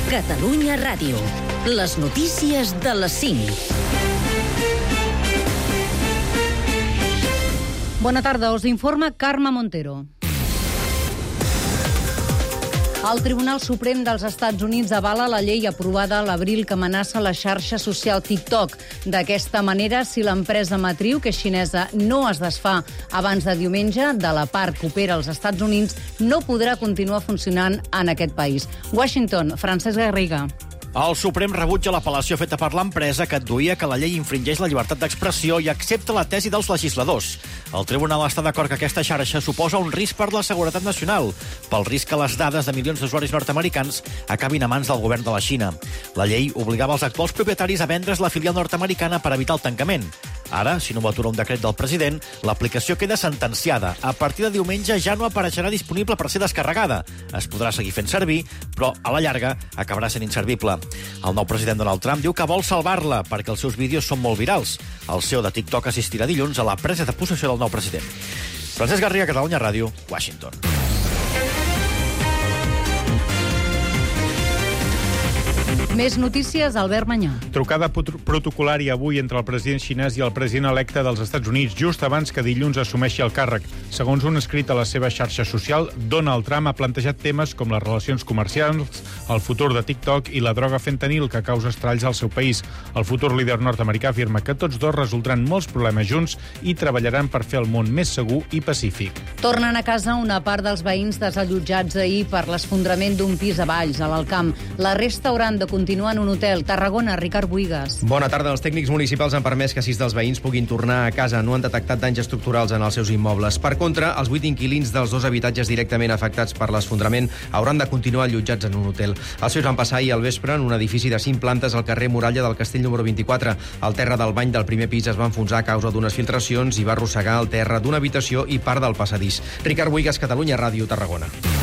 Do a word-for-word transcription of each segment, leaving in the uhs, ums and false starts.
Catalunya Ràdio. Les notícies de les cinc. Bona tarda, us informa Carme Montero. El Tribunal Suprem dels Estats Units avala la llei aprovada a l'abril que amenaça la xarxa social TikTok. D'aquesta manera, si l'empresa matriu, que és xinesa, no es desfà abans de diumenge de la part que opera als Estats Units, no podrà continuar funcionant en aquest país. Washington, Francesc Garriga. El Suprem rebutja l'apel·lació feta per l'empresa que adduïa que la llei infringeix la llibertat d'expressió i accepta la tesi dels legisladors. El tribunal està d'acord que aquesta xarxa suposa un risc per la seguretat nacional, pel risc que les dades de milions d'usuaris nord-americans acabin a mans del govern de la Xina. La llei obligava els actuals propietaris a vendre's la filial nord-americana per evitar el tancament. Ara, si no ho atura un decret del president, l'aplicació queda sentenciada. A partir de diumenge ja no apareixerà disponible per ser descarregada. Es podrà seguir fent servir, però a la llarga acabarà sent inservible. El nou president Donald Trump diu que vol salvar-la perquè els seus vídeos són molt virals. El C E O de TikTok assistirà dilluns a la presa de possessió del nou president. Francesc Garriga, Catalunya Ràdio, Washington. Més notícies, Albert Manyà. Trucada protocolària avui entre el president xinès i el president electe dels Estats Units, just abans que dilluns assumeixi el càrrec. Segons un escrit a la seva xarxa social, Donald Trump ha plantejat temes com les relacions comercials, el futur de TikTok i la droga fentanil que causa estralls al seu país. El futur líder nord-americà afirma que tots dos resoldran molts problemes junts i treballaran per fer el món més segur i pacífic. Tornen a casa una part dels veïns desallotjats ahir per l'esfondrament d'un pis a Valls, a l'Alcamp. La resta hauran de continuar en un hotel. Tarragona, Ricard Buigas. Bona tarda. Els tècnics municipals han permès que sis dels veïns puguin tornar a casa. No han detectat danys estructurals en els seus immobles. Per contra, els vuit inquilins dels dos habitatges directament afectats per l'esfondrament hauran de continuar allotjats en un hotel. Els seus van passar ahir al vespre en un edifici de cinc plantes al carrer Muralla del Castell número vint-i-quatre. El terra del bany del primer pis es va enfonsar a causa d'unes filtracions i va arrossegar el terra d'una habitació i part del passadís. Ricard Buigas, Catalunya Ràdio, Tarragona.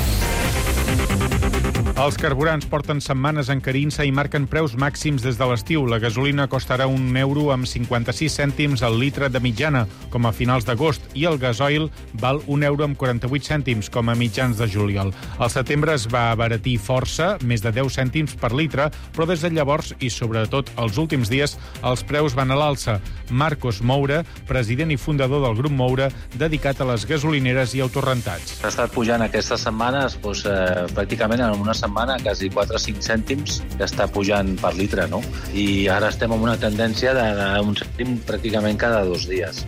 Els carburants porten setmanes encarint-se i marquen preus màxims des de l'estiu. La gasolina costarà un euro amb cinquanta-sis cèntims al litre de mitjana, com a finals d'agost, i el gasoil val un euro amb quaranta-vuit cèntims, com a mitjans de juliol. Al setembre es va abaratir força, més de deu cèntims per litre, però des de llavors, i sobretot els últims dies, els preus van a l'alça. Marcos Moura, president i fundador del grup Moura, dedicat a les gasolineres i autorentats. Ha estat pujant aquestes setmanes doncs, eh, pràcticament en una setmana quasi quatre o cinc cèntims que està pujant per litre, no? I ara estem en una tendència d'un cèntim pràcticament cada dos dies.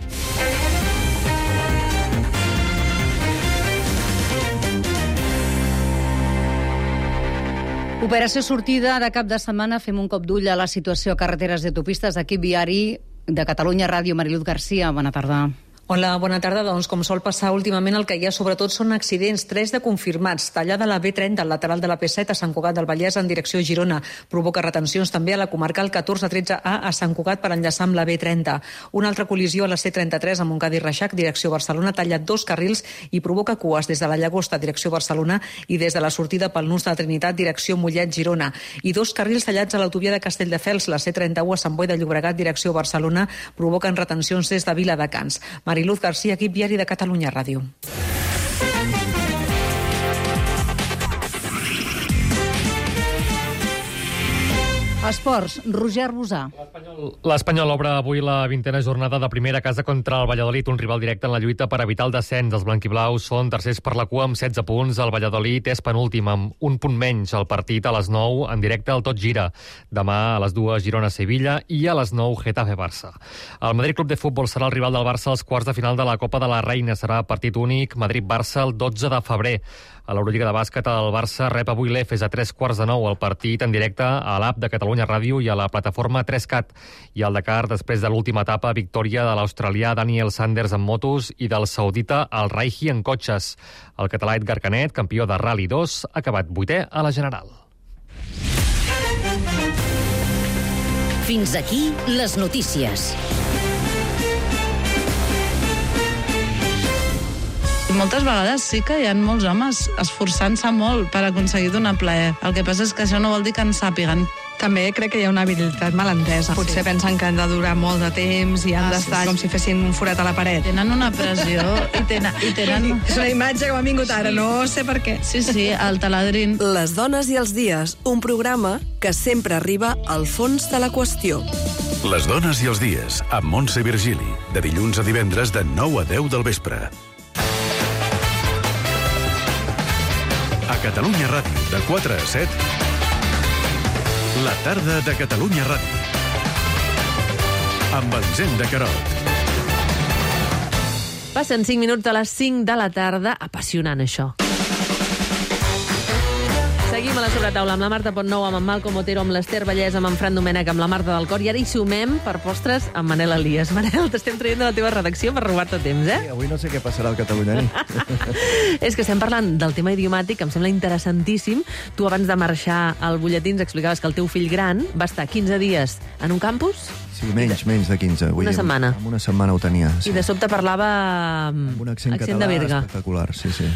Operació sortida de cap de setmana. Fem un cop d'ull a la situació a carreteres i autopistes. Equip viari de Catalunya Ràdio, Mariluz Garcia. Bona tarda. Hola, bona tarda. Doncs, com sol passar últimament, el que hi ha sobretot són accidents, tres de confirmats. Tallada la B trenta, al lateral de la P set a Sant Cugat del Vallès en direcció a Girona. Provoca retencions també a la comarcal catorze tretze A a Sant Cugat per enllaçar amb la B trenta. Una altra col·lisió a la C trenta-tres a Montcada i Reixac, direcció Barcelona, tallat dos carrils i provoca cues des de la Llagosta, direcció Barcelona, i des de la sortida pel Nus de la Trinitat, direcció Mollet-Girona. I dos carrils tallats a l'autovia de Castelldefels, la C trenta-u a Sant Boi de Llobregat, direcció Barcelona, provoquen retencions des de Viladecans. Mariluz Garcia, equip viari de Catalunya Ràdio. Esports, Roger Bosà. L'Espanyol obre avui la vintena jornada de primera casa contra el Valladolid, un rival directe en la lluita per evitar el descens. Els blanquiblaus són tercers per la cua amb setze punts. El Valladolid és penúltim amb un punt menys. El partit a les nou en directe al Tot Gira. Demà a les dues Girona-Sevilla i a les nou Getafe-Barça. El Madrid Club de Futbol serà el rival del Barça als quarts de final de la Copa de la Reina. Serà partit únic Madrid-Barça el dotze de febrer. A l'Eurolliga de bàsquet, el Barça rep avui l'Efes a tres quarts de nou. El partit en directe a l'app de Catalunya Ràdio i a la plataforma tres cat. I al Dakar, després de l'última etapa, victòria de l'australià Daniel Sanders en motos i del saudita Al Raihi en cotxes. El català Edgar Canet, campió de Rally dos, ha acabat vuitè a la general. Fins aquí les notícies. Moltes vegades sí que hi ha molts homes esforçant-se molt per aconseguir donar plaer. El que passa és que això no vol dir que en sàpiguen. També crec que hi ha una habilitat malentesa. Potser pensen que han de durar molt de temps i han Ah, d'estar sí, com si fessin un forat a la paret. Tenen una pressió i tenen... I tenen... És una imatge que m'ha vingut ara, no sé per què. Sí, sí, el taladrin. Les dones i els dies, un programa que sempre arriba al fons de la qüestió. Les dones i els dies, amb Montse Virgili, de dilluns a divendres de nou a deu del vespre. A Catalunya Ràdio, de quatre a set, la tarda de Catalunya Ràdio. Amb Elisenda Queralt. Passen cinc minuts a les cinc de la tarda. Apassionant, això. Seguim a la sobretaula amb la Marta Pontnou, amb en Malcom Otero, amb l'Ester Vallès, amb en Fran Domènech, amb la Marta del Cor, i ara hi sumem per postres amb Manel Elias. Manel, t'estem traient de la teva redacció per robar-te temps, eh? Sí, avui no sé què passarà al Catalunya. És que estem parlant del tema idiomàtic, em sembla interessantíssim. Tu, abans de marxar al butlletí, ens explicaves que el teu fill gran va estar quinze dies en un campus. Sí, menys, menys de quinze. Una setmana. En una setmana ho tenia. Sí. I de sobte parlava amb un accent, accent català de Berga. Espectacular, sí, sí.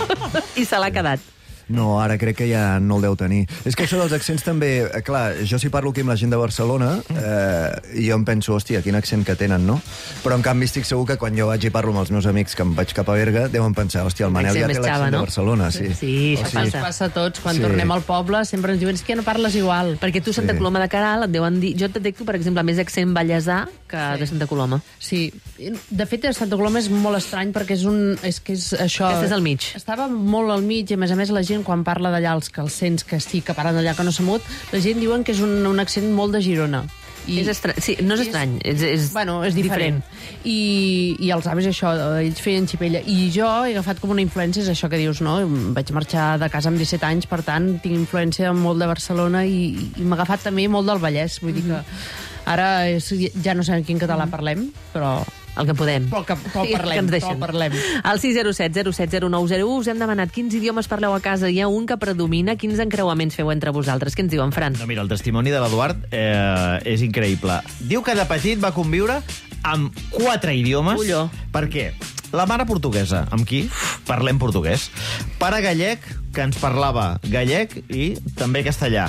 I se l'ha quedat. No, ara crec que ja no el deu tenir. És que això dels accents també... Eh, clar, jo si parlo aquí amb la gent de Barcelona eh, i jo em penso, hòstia, quin accent que tenen, no? Però en canvi estic segur que quan jo vaig i parlo amb els meus amics que em vaig cap a Berga, deuen pensar, hòstia, el Manel ja té l'accent de Barcelona. Sí, sí, això passa. Ens passa a tots. Quan sí. tornem al poble sempre ens diuen que no parles igual. Perquè tu, Santa sí. Coloma de Queralt, et deuen dir... Jo et detecto, per exemple, més accent ballesà que sí. de Santa Coloma. Sí. De fet, Santa Coloma és molt estrany perquè és un... És que és això... Aquesta és al mig. Estava molt al mig i, a més a més, la gent, quan parla d'allà, els que els sents que sí, que parlen d'allà que no s'ha mut, la gent diuen que és un, un accent molt de Girona. I és estrany, sí, no és estrany, és, és, bueno, és diferent. diferent. I, I els avis, això, ells feien xipella. I jo he agafat com una influència, és això que dius, no? Vaig marxar de casa amb disset anys, per tant, tinc influència molt de Barcelona i, i m'ha agafat també molt del Vallès. Vull dir que ara és, ja no sé en quin català parlem, però... El que podem. Però que, però parlem, que però parlem. Al sis zero set zero set zero nou zero u us hem demanat quins idiomes parleu a casa. Hi ha un que predomina. Quins encreuaments feu entre vosaltres? Què ens diuen, Fran? No, mira, el testimoni de l'Eduard eh, és increïble. Diu que de petit va conviure amb quatre idiomes. Ulló. Per què? La mare portuguesa, amb qui parlem portuguès. Pare gallec, que ens parlava gallec i també castellà.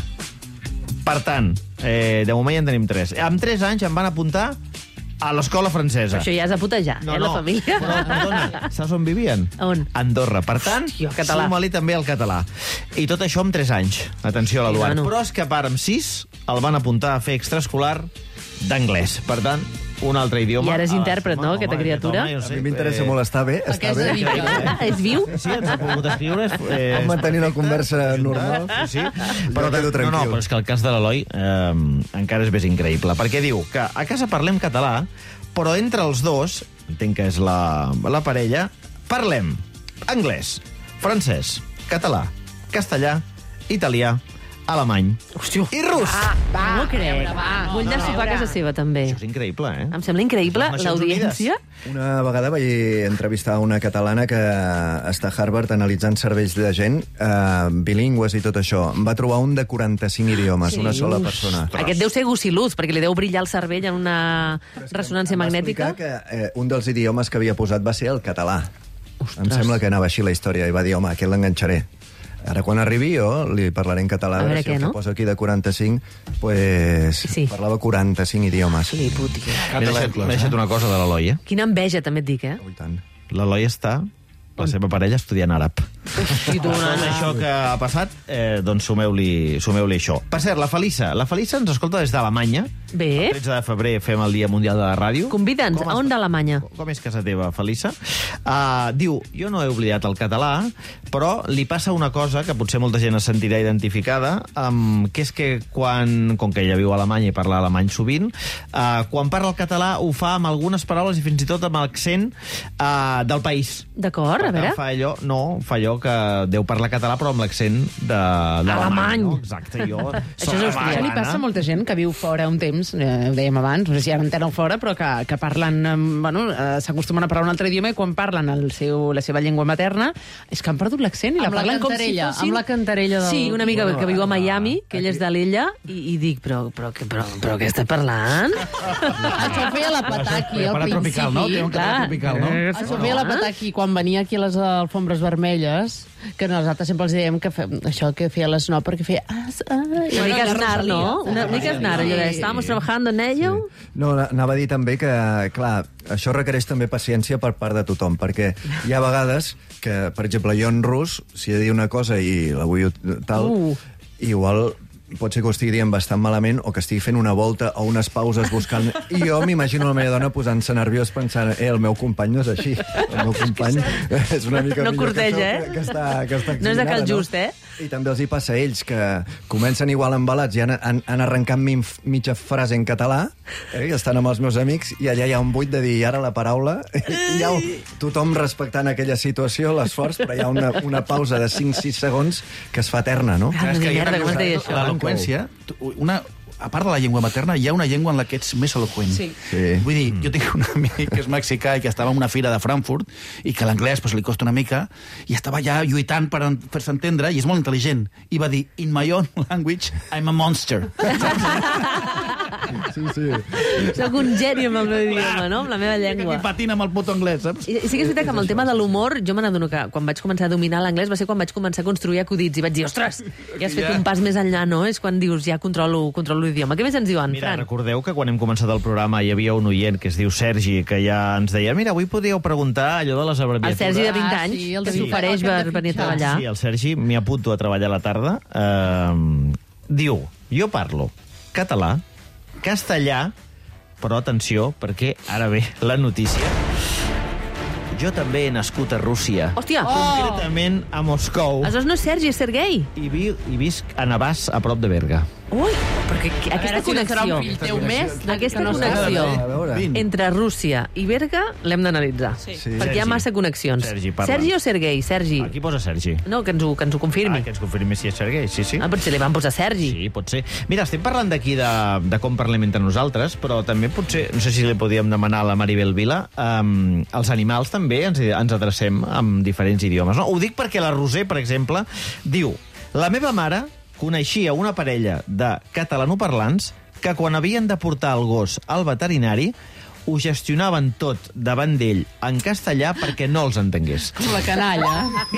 Per tant, eh, de moment ja en tenim tres. Amb tres anys em van apuntar a l'escola francesa. Això ja és a putejar, no, eh, no. la família. Però, perdona, saps on vivien? On? Andorra. Per tant, suma-li també el català. I tot això amb tres anys. Atenció a l'Eduard. Sí, bueno. Però és que a part, amb sis, el van apuntar a fer extraescolar d'anglès. Per tant, un altre idioma. I ara és intèrpret, no, aquesta criatura? A mi m'interessa molt estar bé. Està bé. És viu? Sí, ens ha pogut escriure. Eh, Vam mantenir una conversa normal. Sí, sí. Però, no, no, però és que el cas de l'Eloi eh, encara és més increïble, perquè diu que a casa parlem català, però entre els dos, entenc que és la, la parella, parlem anglès, francès, català, castellà, italià, alemany Hòstia. i rus. Ah, va, no ho crec. Veure, va, Vull anar a sopar a casa seva, també. Això és increïble, eh? Em sembla increïble l'audiència. Una vegada vaig entrevistar una catalana que està a Harvard analitzant cervells de gent eh, bilingües i tot això. Va trobar un de quaranta-cinc idiomes, sí. Una sola persona. Aquest deu ser gussiluz, perquè li deu brillar el cervell en una ressonància magnètica. Va explicar que eh, un dels idiomes que havia posat va ser el català. Ostres. Em sembla que anava així la història i va dir, home, aquest l'enganxaré. Ara, quan arribi, jo li parlaré en català. A veure si què, el no? que posa aquí de quaranta-cinc, pues, sí. parlava quaranta-cinc idiomes. Sí, puti. M'he deixat, deixat una cosa de l'Eloi, eh? Quina enveja, també et dic, eh? Oh, i tant. L'Eloi està, la seva parella, estudiant àrab. Hosti, tu, Tot això que ha passat, eh, doncs sumeu-li sumeu-li això. Per cert, la Felisa. La Felisa ens escolta des d'Alemanya. Bé. El tretze de febrer fem el Dia Mundial de la Ràdio. Convida'ns. A on d'Alemanya? Com és casa teva, Felisa? Uh, diu, jo no he oblidat el català, però li passa una cosa que potser molta gent es sentirà identificada, um, que és que quan, com que ella viu a Alemanya i parla alemany sovint, uh, quan parla el català ho fa amb algunes paraules i fins i tot amb l'accent uh, del país. D'acord, a veure. Fa allò, no, fa allò que deu parlar català però amb l'accent de alemany. No? Exacte, jo... Això és austrià. Li passa a molta gent que viu fora un temps, eh, ho dèiem abans, no sé si ara en tenen fora, però que, que parlen, eh, bueno, eh, s'acostumen a parlar un altre idioma i quan parlen el seu, la seva llengua materna és que han perdut l'accent i la Amb la parlen com si cantarella, fossin... amb la cantarella del... Sí, una amiga que viu a Miami, que ella és de l'Ella, i, i dic, però, però, però, però, però què està parlant? Això ho feia la Pataki al principi. tropical, no? Té un català tropical, no? Això ho feia la Pataki quan venia aquí a les alfombres vermelles, vegades, que nosaltres sempre els dèiem que fe, això que feia l'Snob, perquè feia... Ah, ah, una mica esnar, no? Una mica esnar, allò de estàvamos trabajando en ello. Sí. No, anava a dir també que, clar, això requereix també paciència per part de tothom, perquè hi ha vegades que, per exemple, jo en rus, si he de dir una cosa i la vull tal, uh. igual pot ser que ho estigui dient bastant malament o que estigui fent una volta o unes pauses buscant... I jo m'imagino la meva dona posant-se nerviós pensant eh, el meu company no és així. El meu company és una mica no millor corteja, que això, eh? que, que està, que està no és de cal just, eh? I també els hi passa a ells, que comencen igual embalats i han, han, han arrencat mi, mitja frase en català, eh, i estan amb els meus amics, i allà hi ha un buit de dir ara la paraula, i hi ha tothom respectant aquella situació, l'esforç, però hi ha una, una pausa de cinc sis segons que es fa eterna, no? Ah, que merda, com es deia això? L'eloqüència, una... a part de la llengua materna, hi ha una llengua en la que ets més eloqüent. Sí. Sí. Vull dir, jo tinc un amic que és mexicà i que estava en una fira de Frankfurt i que l'anglès pues, li costa una mica i estava ja lluitant per fer-se entendre i és molt intel·ligent. I va dir, in my own language, I'm a monster. Sí, sí. Soc un geni amb el meu idioma, no? Amb la meva llengua. I patina amb el puto anglès, saps? I, sí que és veritat que amb el tema de l'humor, jo me n'adono que quan vaig començar a dominar l'anglès va ser quan vaig començar a construir acudits i vaig dir, ostres, ja has fet un pas més enllà, no? És quan dius, ja controlo, controlo l'idioma. Què més ens diuen, Mira, Fran? recordeu que quan hem començat el programa hi havia un oient que es diu Sergi, que ja ens deia, mira, avui podríeu preguntar allò de les abreviatures. El Sergi de vint Ah, anys, sí, el que de s'ofereix vint per anys. venir a treballar. Sí, el Sergi, m'hi apunto a treballar a la tarda. Uh, diu, jo parlo català, castellà, però atenció, perquè ara ve la notícia. Jo també he nascut a Rússia. Hòstia! Concretament a Moscou. Aleshores no és Sergi, és Sergei. I, vi, i visc a Navàs, a prop de Berga. Ui, perquè aquesta connexió, aquesta connexió entre Rússia i Berga l'hem d'analitzar. Sí. Perquè hi ha massa connexions. Sergi, parla. Sergi o Sergei? Sergi. Aquí posa Sergi. No, que ens ho, que ens ho confirmi. Ah, que ens confirmi si és Sergei, sí, sí. Ah, potser li van posar Sergi. Sí, pot ser. Mira, estem parlant d'aquí de, de com parlem entre nosaltres, però també potser, no sé si li podíem demanar a la Maribel Vila, um, els animals també ens, ens adrecem amb diferents idiomes. No? Ho dic perquè la Roser, per exemple, diu, la meva mare coneixia una parella de catalanoparlants que quan havien de portar el gos al veterinari ho gestionaven tot davant d'ell en castellà perquè no els entengués. Com la canalla.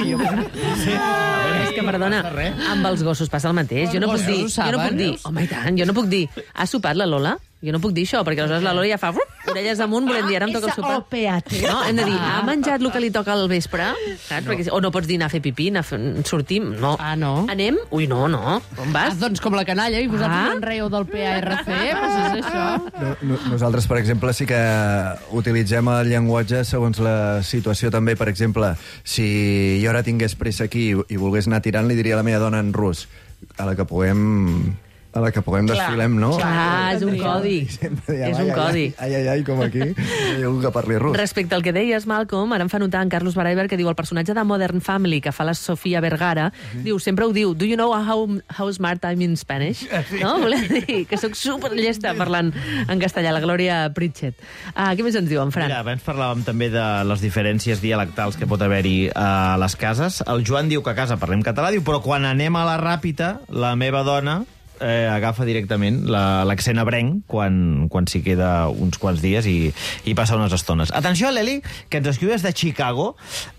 Sí. És que, perdona, amb els gossos passa el mateix. Jo no puc dir, jo no puc dir, home, i tant, jo no puc dir, ha sopat la Lola? Jo no puc dir això, perquè aleshores la Lola ja fa orelles amunt, volem dir, ara em toca el sopar. No, hem de dir, ha menjat el que li toca al vespre? Saps? No. Perquè, o no pots dir anar a fer pipí, anar a fer, sortim, no. Ah, no? Anem? Ui, no, no. On vas? Ah, doncs com la canalla, i vosaltres ah? en reieu del P A R C, pues és això. No, no, nosaltres, per exemple, sí que utilitzem el llenguatge segons la situació també. Per exemple, si jo ara tingués pressa aquí i volgués anar tirant, li diria a la meva dona en rus, a la que puguem... a la que puguem desfilem, no? Clar, és un codi. És un codi. Ai, ai, ai, com aquí. Hi ha algú que parli rus. Respecte al que deies, Malcolm, ara em fa notar en Carlos Baraiber que diu el personatge de Modern Family que fa la Sofia Vergara, uh-huh. diu, sempre ho diu, do you know how, how smart I'm in Spanish? Sí. No? Volem dir que sóc superllesta parlant en castellà, la Glòria Pritchett. Ah, què més ens diu, en Fran? Mira, abans parlàvem també de les diferències dialectals que pot haver-hi a les cases. El Joan diu que a casa parlem català, diu, però quan anem a la Ràpita, la meva dona eh, agafa directament l'accent la, ebrenc quan, quan s'hi queda uns quants dies i, i passa unes estones. Atenció a l'Eli, que ens escriu des de Chicago.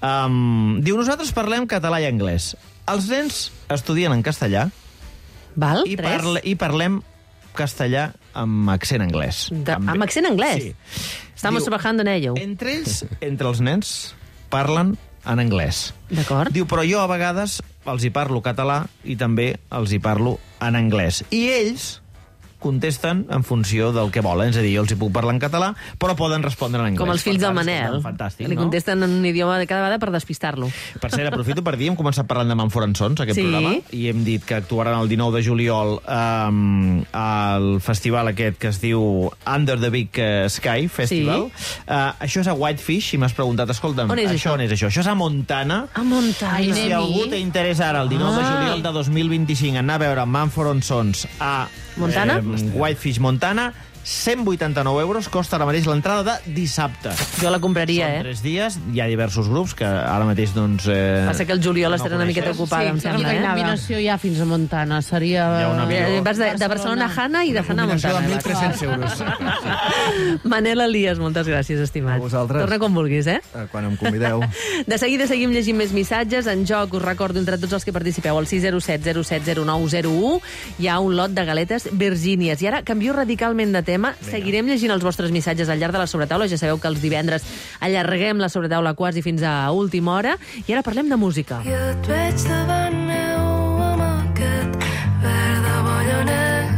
Um, diu, nosaltres parlem català i anglès. Els nens estudien en castellà. Val, i, tres. parle, i parlem castellà amb accent anglès. De, amb, amb accent anglès? Sí. Estamos diu, trabajando en ello. Entre ells, entre els nens, parlen en anglès. D'acord. Diu, però jo a vegades els hi parlo català i també els hi parlo en anglès. I ells contesten en funció del que volen. És a dir, jo els hi puc parlar en català, però poden respondre en anglès. Com els fills del Manel. Fantàstic, li no? contesten en un idioma de cada vegada per despistar-lo. Per cert, aprofito per dir, hem començat parlant de Manfort Sons, aquest sí. programa, i hem dit que actuaran el dinou de juliol um, al festival aquest que es diu Under the Big Sky Festival. Sí. Uh, això és a Whitefish, i m'has preguntat, escolta'm, on és això, això? on és això? Això és a Montana. A Montana. I si algú té interès ara, el dinou ah. de juliol de dos mil vint-i-cinc, anar a veure Manfort Sons a Montana? Eh, Whitefish, Montana, cent vuitanta-nou euros costa ara mateix l'entrada de dissabte. Jo la compraria, Són eh? tres dies, hi ha diversos grups que ara mateix, doncs... Eh, Passa que el juliol estarà una miqueta ocupada, sí, em sembla, la eh? combinació ja fins a Montana. Seria... Hi ha un avió. Vas de, de Barcelona a Hanna i de Hanna a Montana. mil tres-cents euros. Manel Elias, moltes gràcies, estimat. A vosaltres. Torna quan vulguis, eh? Quan em convideu. De seguida seguim llegint més missatges. En joc, us recordo, entre tots els que participeu, al sis zero set zero set zero nou zero u, hi ha un lot de galetes Virgínies. I ara canvio radicalment de tema. Vinga. Seguirem llegint els vostres missatges al llarg de la sobretaula. Ja sabeu que els divendres allarguem la sobretaula quasi fins a última hora. I ara parlem de música. Jo et veig davant meu amb aquest verd de bolloner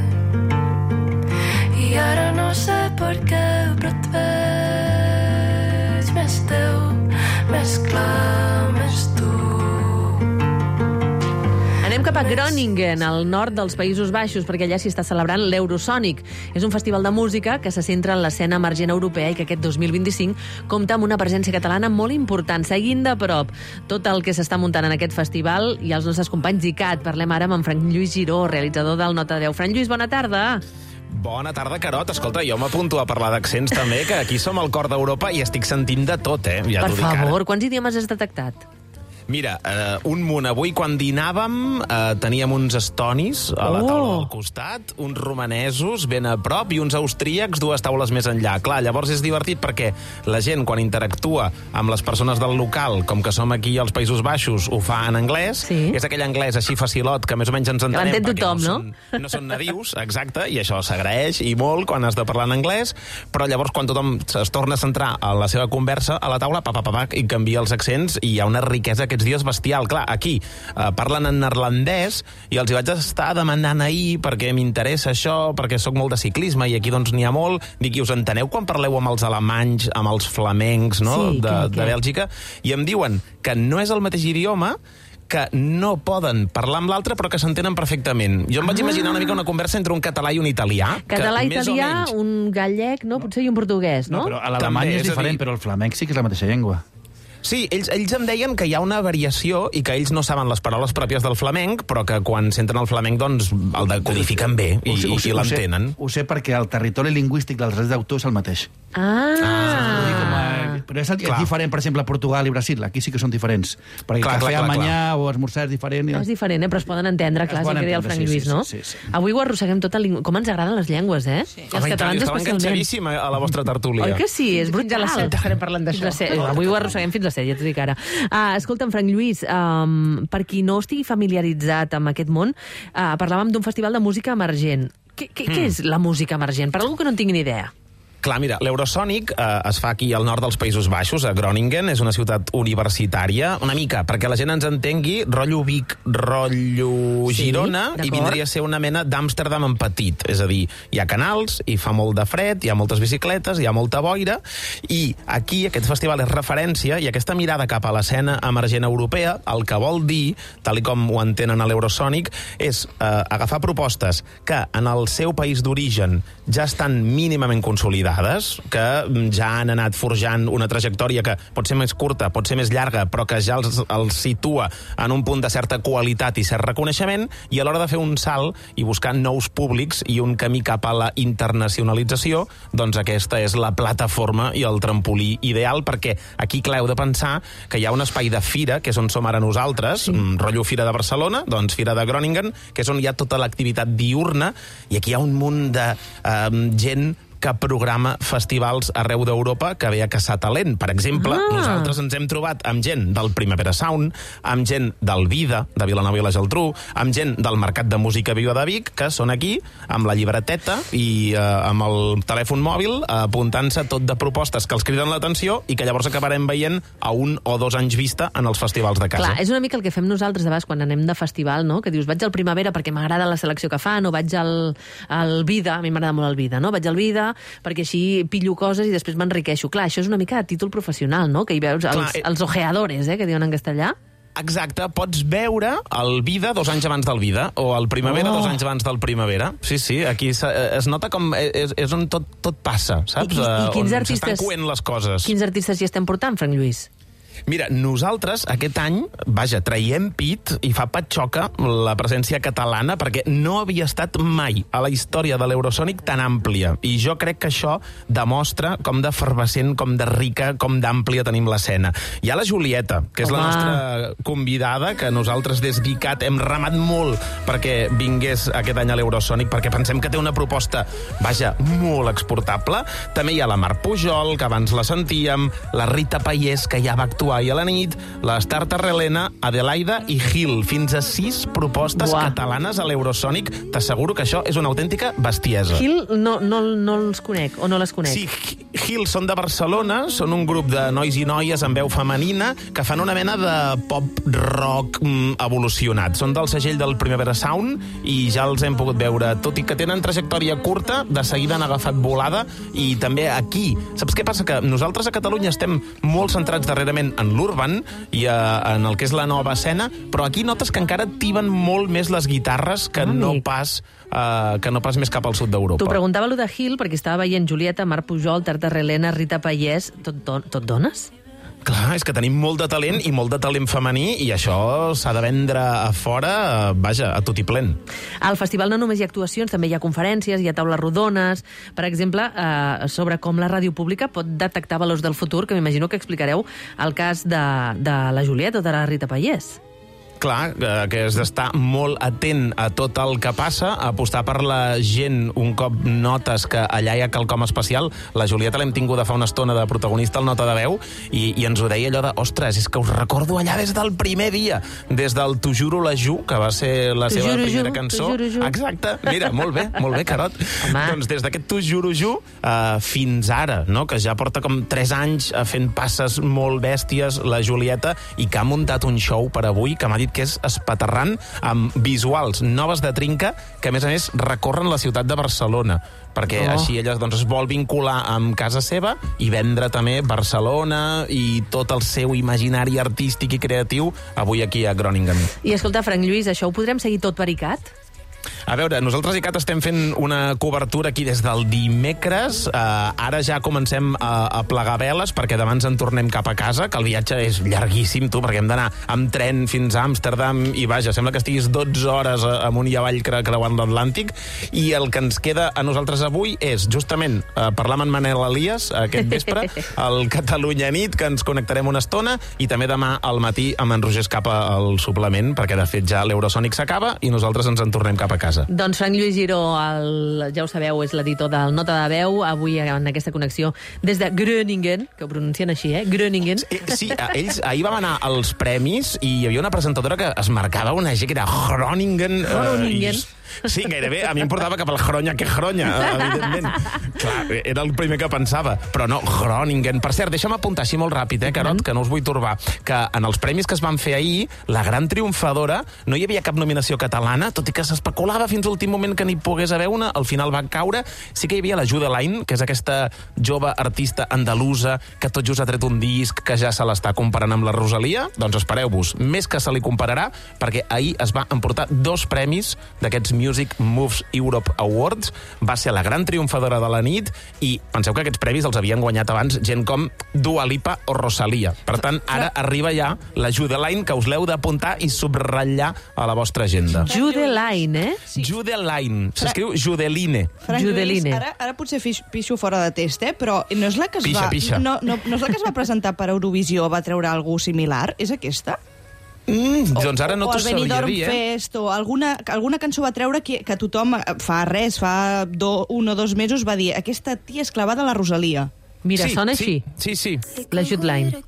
i ara no sé per què, però et veig més teu, més clar, més tu. Anem cap a Groningen, al nord dels Països Baixos, perquè allà s'hi està celebrant l'Eurosonic. És un festival de música que se centra en l'escena emergent europea i que aquest dos mil vint-i-cinc compta amb una presència catalana molt important. Seguint de prop tot el que s'està muntant en aquest festival i els nostres companys d'ICAT. Parlem ara amb en Frank Lluís Giró, realitzador del Nota deu. Frank Lluís, bona tarda. Bona tarda, Carot. Escolta, jo m'apunto a parlar d'accents també, que aquí som al cor d'Europa i estic sentint de tot, eh? Ja per t'ho dic ara. favor, quants idiomes has detectat? Mira, eh, un munt. Avui, quan dinàvem, eh, teníem uns estonis a la Oh. taula del costat, uns romanesos ben a prop i uns austríacs dues taules més enllà. Clar, llavors és divertit perquè la gent, quan interactua amb les persones del local, com que som aquí als Països Baixos, ho fa en anglès. Sí. És aquell anglès així facilot que més o menys ens entenem. L'entén perquè tothom, no? no? Són, no són nadius, exacte, i això s'agraeix i molt quan has de parlar en anglès, però llavors quan tothom es torna a centrar a la seva conversa, a la taula, pa, pa, pa, pa, i canvia els accents, i hi ha una riquesa aquests dies bestial. Clar, aquí eh, parlen en neerlandès i els hi vaig estar demanant ahir perquè m'interessa això, perquè sóc molt de ciclisme i aquí doncs n'hi ha molt. Dic, i us enteneu quan parleu amb els alemanys, amb els flamencs, no?, Sí, de, què, de què? Bèlgica, i em diuen que no és el mateix idioma, que no poden parlar amb l'altre però que s'entenen perfectament. Jo em vaig Ah. imaginar una mica una conversa entre un català i un italià. Català, que, més o italià, menys, un gallec, no? Potser i un portuguès, no? No, però a l'alemany També, és és a diferent, dir- però el flamenc sí que és la mateixa llengua. Sí, ells, ells em deien que hi ha una variació i que ells no saben les paraules pròpies del flamenc, però que quan senten el flamenc, doncs, el decodifiquen bé i, Ho sé- ho sé- i ho sé- l'entenen. Ho sé perquè el territori lingüístic dels drets d'autor és el mateix. Ah! Vull dir, com a- Però és, el, és Clar. diferent, per exemple, a Portugal i Brasil. Aquí sí que són diferents. Perquè Clar, el cafè clar, al clar, manyà o esmorzar és diferent. I... És diferent, eh? Però es poden entendre, clar, Es és el poden que deia el entendre, Frank sí, Lluís, sí, no? sí, sí, sí. Avui ho arrosseguem tota la llengua. Com ens agraden les llengües, eh? Sí. I els Home, i tant, catalans estava especialment. enganxadíssima a la vostra tertúlia. Oi que sí? És brutal. Fins a les set estarem parlant d'això. Fins a les set. Avui ho arrosseguem fins a les set, ja t'ho dic ara. Uh, escolta'm, Frank Lluís, um, per qui no estigui familiaritzat amb aquest món, uh, parlàvem d'un festival de música emergent. Què, què, Mm. què és la música emergent? Per algú que no en tingui ni idea. Clar, mira, l'Eurosonic eh, es fa aquí al nord dels Països Baixos, a Groningen, és una ciutat universitària, una mica, perquè la gent ens entengui, rotllo Vic, rotllo Sí, Girona, i d'acord. vindria a ser una mena d'Amsterdam en petit. És a dir, hi ha canals, hi fa molt de fred, hi ha moltes bicicletes, hi ha molta boira, i aquí aquest festival és referència, i aquesta mirada cap a l'escena emergent europea, el que vol dir, tal i com ho entenen a l'Eurosonic, és eh, agafar propostes que en el seu país d'origen ja estan mínimament consolidades, que ja han anat forjant una trajectòria que pot ser més curta, pot ser més llarga, però que ja els, els situa en un punt de certa qualitat i cert reconeixement, i a l'hora de fer un salt i buscar nous públics i un camí cap a la internacionalització, doncs aquesta és la plataforma i el trampolí ideal, perquè aquí, clar, heu de pensar que hi ha un espai de fira, que és on som ara nosaltres, sí. rotllo Fira de Barcelona, doncs Fira de Groningen, que és on hi ha tota l'activitat diurna, i aquí hi ha un munt de eh, gent que programa festivals arreu d'Europa que ve a caçar talent. Per exemple, Ah. nosaltres ens hem trobat amb gent del Primavera Sound, amb gent del Vida, de Vilanova i la Geltrú, amb gent del Mercat de Música Viva de Vic, que són aquí, amb la llibreteta i eh, amb el telèfon mòbil, eh, apuntant-se tot de propostes que els criden l'atenció i que llavors acabarem veient a un o dos anys vista en els festivals de casa. Clar, és una mica el que fem nosaltres de vegades quan anem de festival, no? Que dius, vaig al Primavera perquè m'agrada la selecció que fan, o vaig al, al Vida, a mi m'agrada molt el Vida, no? Vaig al Vida perquè així pillo coses i després m'enriqueixo. Clar, això és una mica a títol professional, no? Que hi veus els, Clar, eh... els ojeadores, eh? Que diuen en castellà. Exacte, pots veure el Vida dos anys abans del Vida, o el Primavera Oh. dos anys abans del Primavera. Sí, sí, aquí es, es nota com és, és on tot, tot passa, saps? I, i, i quins on artistes, s'estan coent les coses. Quins artistes hi estem portant, Frank Lluís? Mira, nosaltres aquest any, vaja, traiem pit i fa patxoca la presència catalana perquè no havia estat mai a la història de l'Eurosonic tan àmplia. I jo crec que això demostra com d'efervescent, com de rica, com d'àmplia tenim l'escena. Hi ha la Julieta, que és Home. la nostra convidada, que nosaltres des d'I C A T hem ramat molt perquè vingués aquest any a l'Eurosonic, perquè pensem que té una proposta, vaja, molt exportable. També hi ha la Mar Pujol, que abans la sentíem, la Rita Payés, que ja va actuar i a la nit, l'Estar Terrelena, Adelaida i Gil. Fins a sis propostes Buah. catalanes a l'Eurosonic. T'asseguro que això és una autèntica bestiesa. Gil no, no, no els conec, o no les conec. Sí, Gil són de Barcelona, són un grup de nois i noies amb veu femenina que fan una mena de pop-rock mm, evolucionat. Són del segell del Primavera Sound i ja els hem pogut veure. Tot i que tenen trajectòria curta, de seguida han agafat volada i també aquí. Saps què passa? Que nosaltres a Catalunya estem molt centrats darrerament en l'urban i a, en el que és la nova escena, però aquí notes que encara tiben molt més les guitarres que, Amic. no pas, uh, que no pas més cap al sud d'Europa. T'ho preguntava allò de Gil perquè estava veient Julieta, Mar Pujol, Tartarrelena, Rita Payés. Tot, don tot dones? Clar, és que tenim molt de talent i molt de talent femení i això s'ha de vendre a fora, vaja, a tot i plen. Al festival no només hi ha actuacions, també hi ha conferències, hi ha taules rodones, per exemple, eh, sobre com la ràdio pública pot detectar valors del futur, que m'imagino que explicareu el cas de, de la Julieta o de la Rita Payés. Clar, que és d'estar molt atent a tot el que passa, apostar per la gent un cop notes que allà hi ha quelcom especial. La Julieta l'hem tinguda fa una estona de protagonista al Nota de Veu i, i ens ho deia allò de, ostres, és que us recordo allà des del primer dia, des del T'ho juro la Ju, que va ser la seva juro, primera ju, cançó. juro, ju. Exacte, mira, molt bé, molt bé, Carot. Home. Doncs des d'aquest T'ho juro ju uh, fins ara, no? Que ja porta com tres anys fent passes molt bèsties la Julieta i que ha muntat un show per avui que m'ha dit que és espaterrant, amb visuals noves de trinca que, a més a més, recorren la ciutat de Barcelona, perquè oh. així ella doncs, es vol vincular amb casa seva i vendre també Barcelona i tot el seu imaginari artístic i creatiu avui aquí a Groningen. I escolta, Frank Lluís, això ho podrem seguir tot per I C A T? A veure, nosaltres a I C A T estem fent una cobertura aquí des del dimecres. Uh, ara ja comencem a, a plegar veles perquè demà ens en tornem cap a casa, que el viatge és llarguíssim, tu, perquè hem d'anar amb tren fins a Amsterdam i vaja, sembla que estiguis dotze hores amunt i avall cre creuant l'Atlàntic. I el que ens queda a nosaltres avui és justament uh, parlar amb en Manel Elias aquest vespre, al Catalunya Nit, que ens connectarem una estona, i també demà al matí amb en Roger Escapa al suplement, perquè de fet ja l'Eurosonic s'acaba i nosaltres ens en tornem cap a casa. Doncs Frank Lluís Giró, el, ja ho sabeu, és l'editor del Nota de Veu, avui en aquesta connexió des de Groningen, que ho pronuncien així, eh? Groningen. Sí, sí, ells ahir vam anar als premis i hi havia una presentadora que es marcava una G que era Groningen. Groningen. Uh, Sí, gairebé. A mi em portava cap al Gronya que Gronya, evidentment. Clar, era el primer que pensava. Però no, Groningen. Per cert, deixa'm apuntar així molt ràpid, eh, Carot, que no us vull torbar, que en els premis que es van fer ahir, la gran triomfadora, no hi havia cap nominació catalana, tot i que s'especulava fins a l'últim moment que n'hi pogués haver una, al final va caure. Sí que hi havia la Jude Line, que és aquesta jove artista andalusa que tot just ha tret un disc que ja se l'està comparant amb la Rosalia. Doncs espereu-vos, més que se li compararà, perquè ahir es va emportar dos premis d'aquests Music Moves Europe Awards, va ser la gran triomfadora de la nit i penseu que aquests premis els havien guanyat abans gent com Dua Lipa o Rosalia. Per tant, ara arriba ja la Jude Line, que us l'heu d'apuntar i subratllar a la vostra agenda. Jude Line, eh? Sí. Jude Line. S'escriu Judeline. Frank Lluís, ara, ara potser pixo fora de test, eh? Però no és la que es pixa, va... Pixa. No, no, no és la que es va presentar per Eurovisió, va treure algú similar? És aquesta? Mm, doncs ara no t'ho sabria dir, eh? O el Benidorm Fest, o alguna, alguna cançó va treure que, que tothom fa res, fa do, un o dos mesos va dir aquesta tia és clavada a la Rosalia. Mira, sí, sona sí, així. Sí, sí. La Jude Line.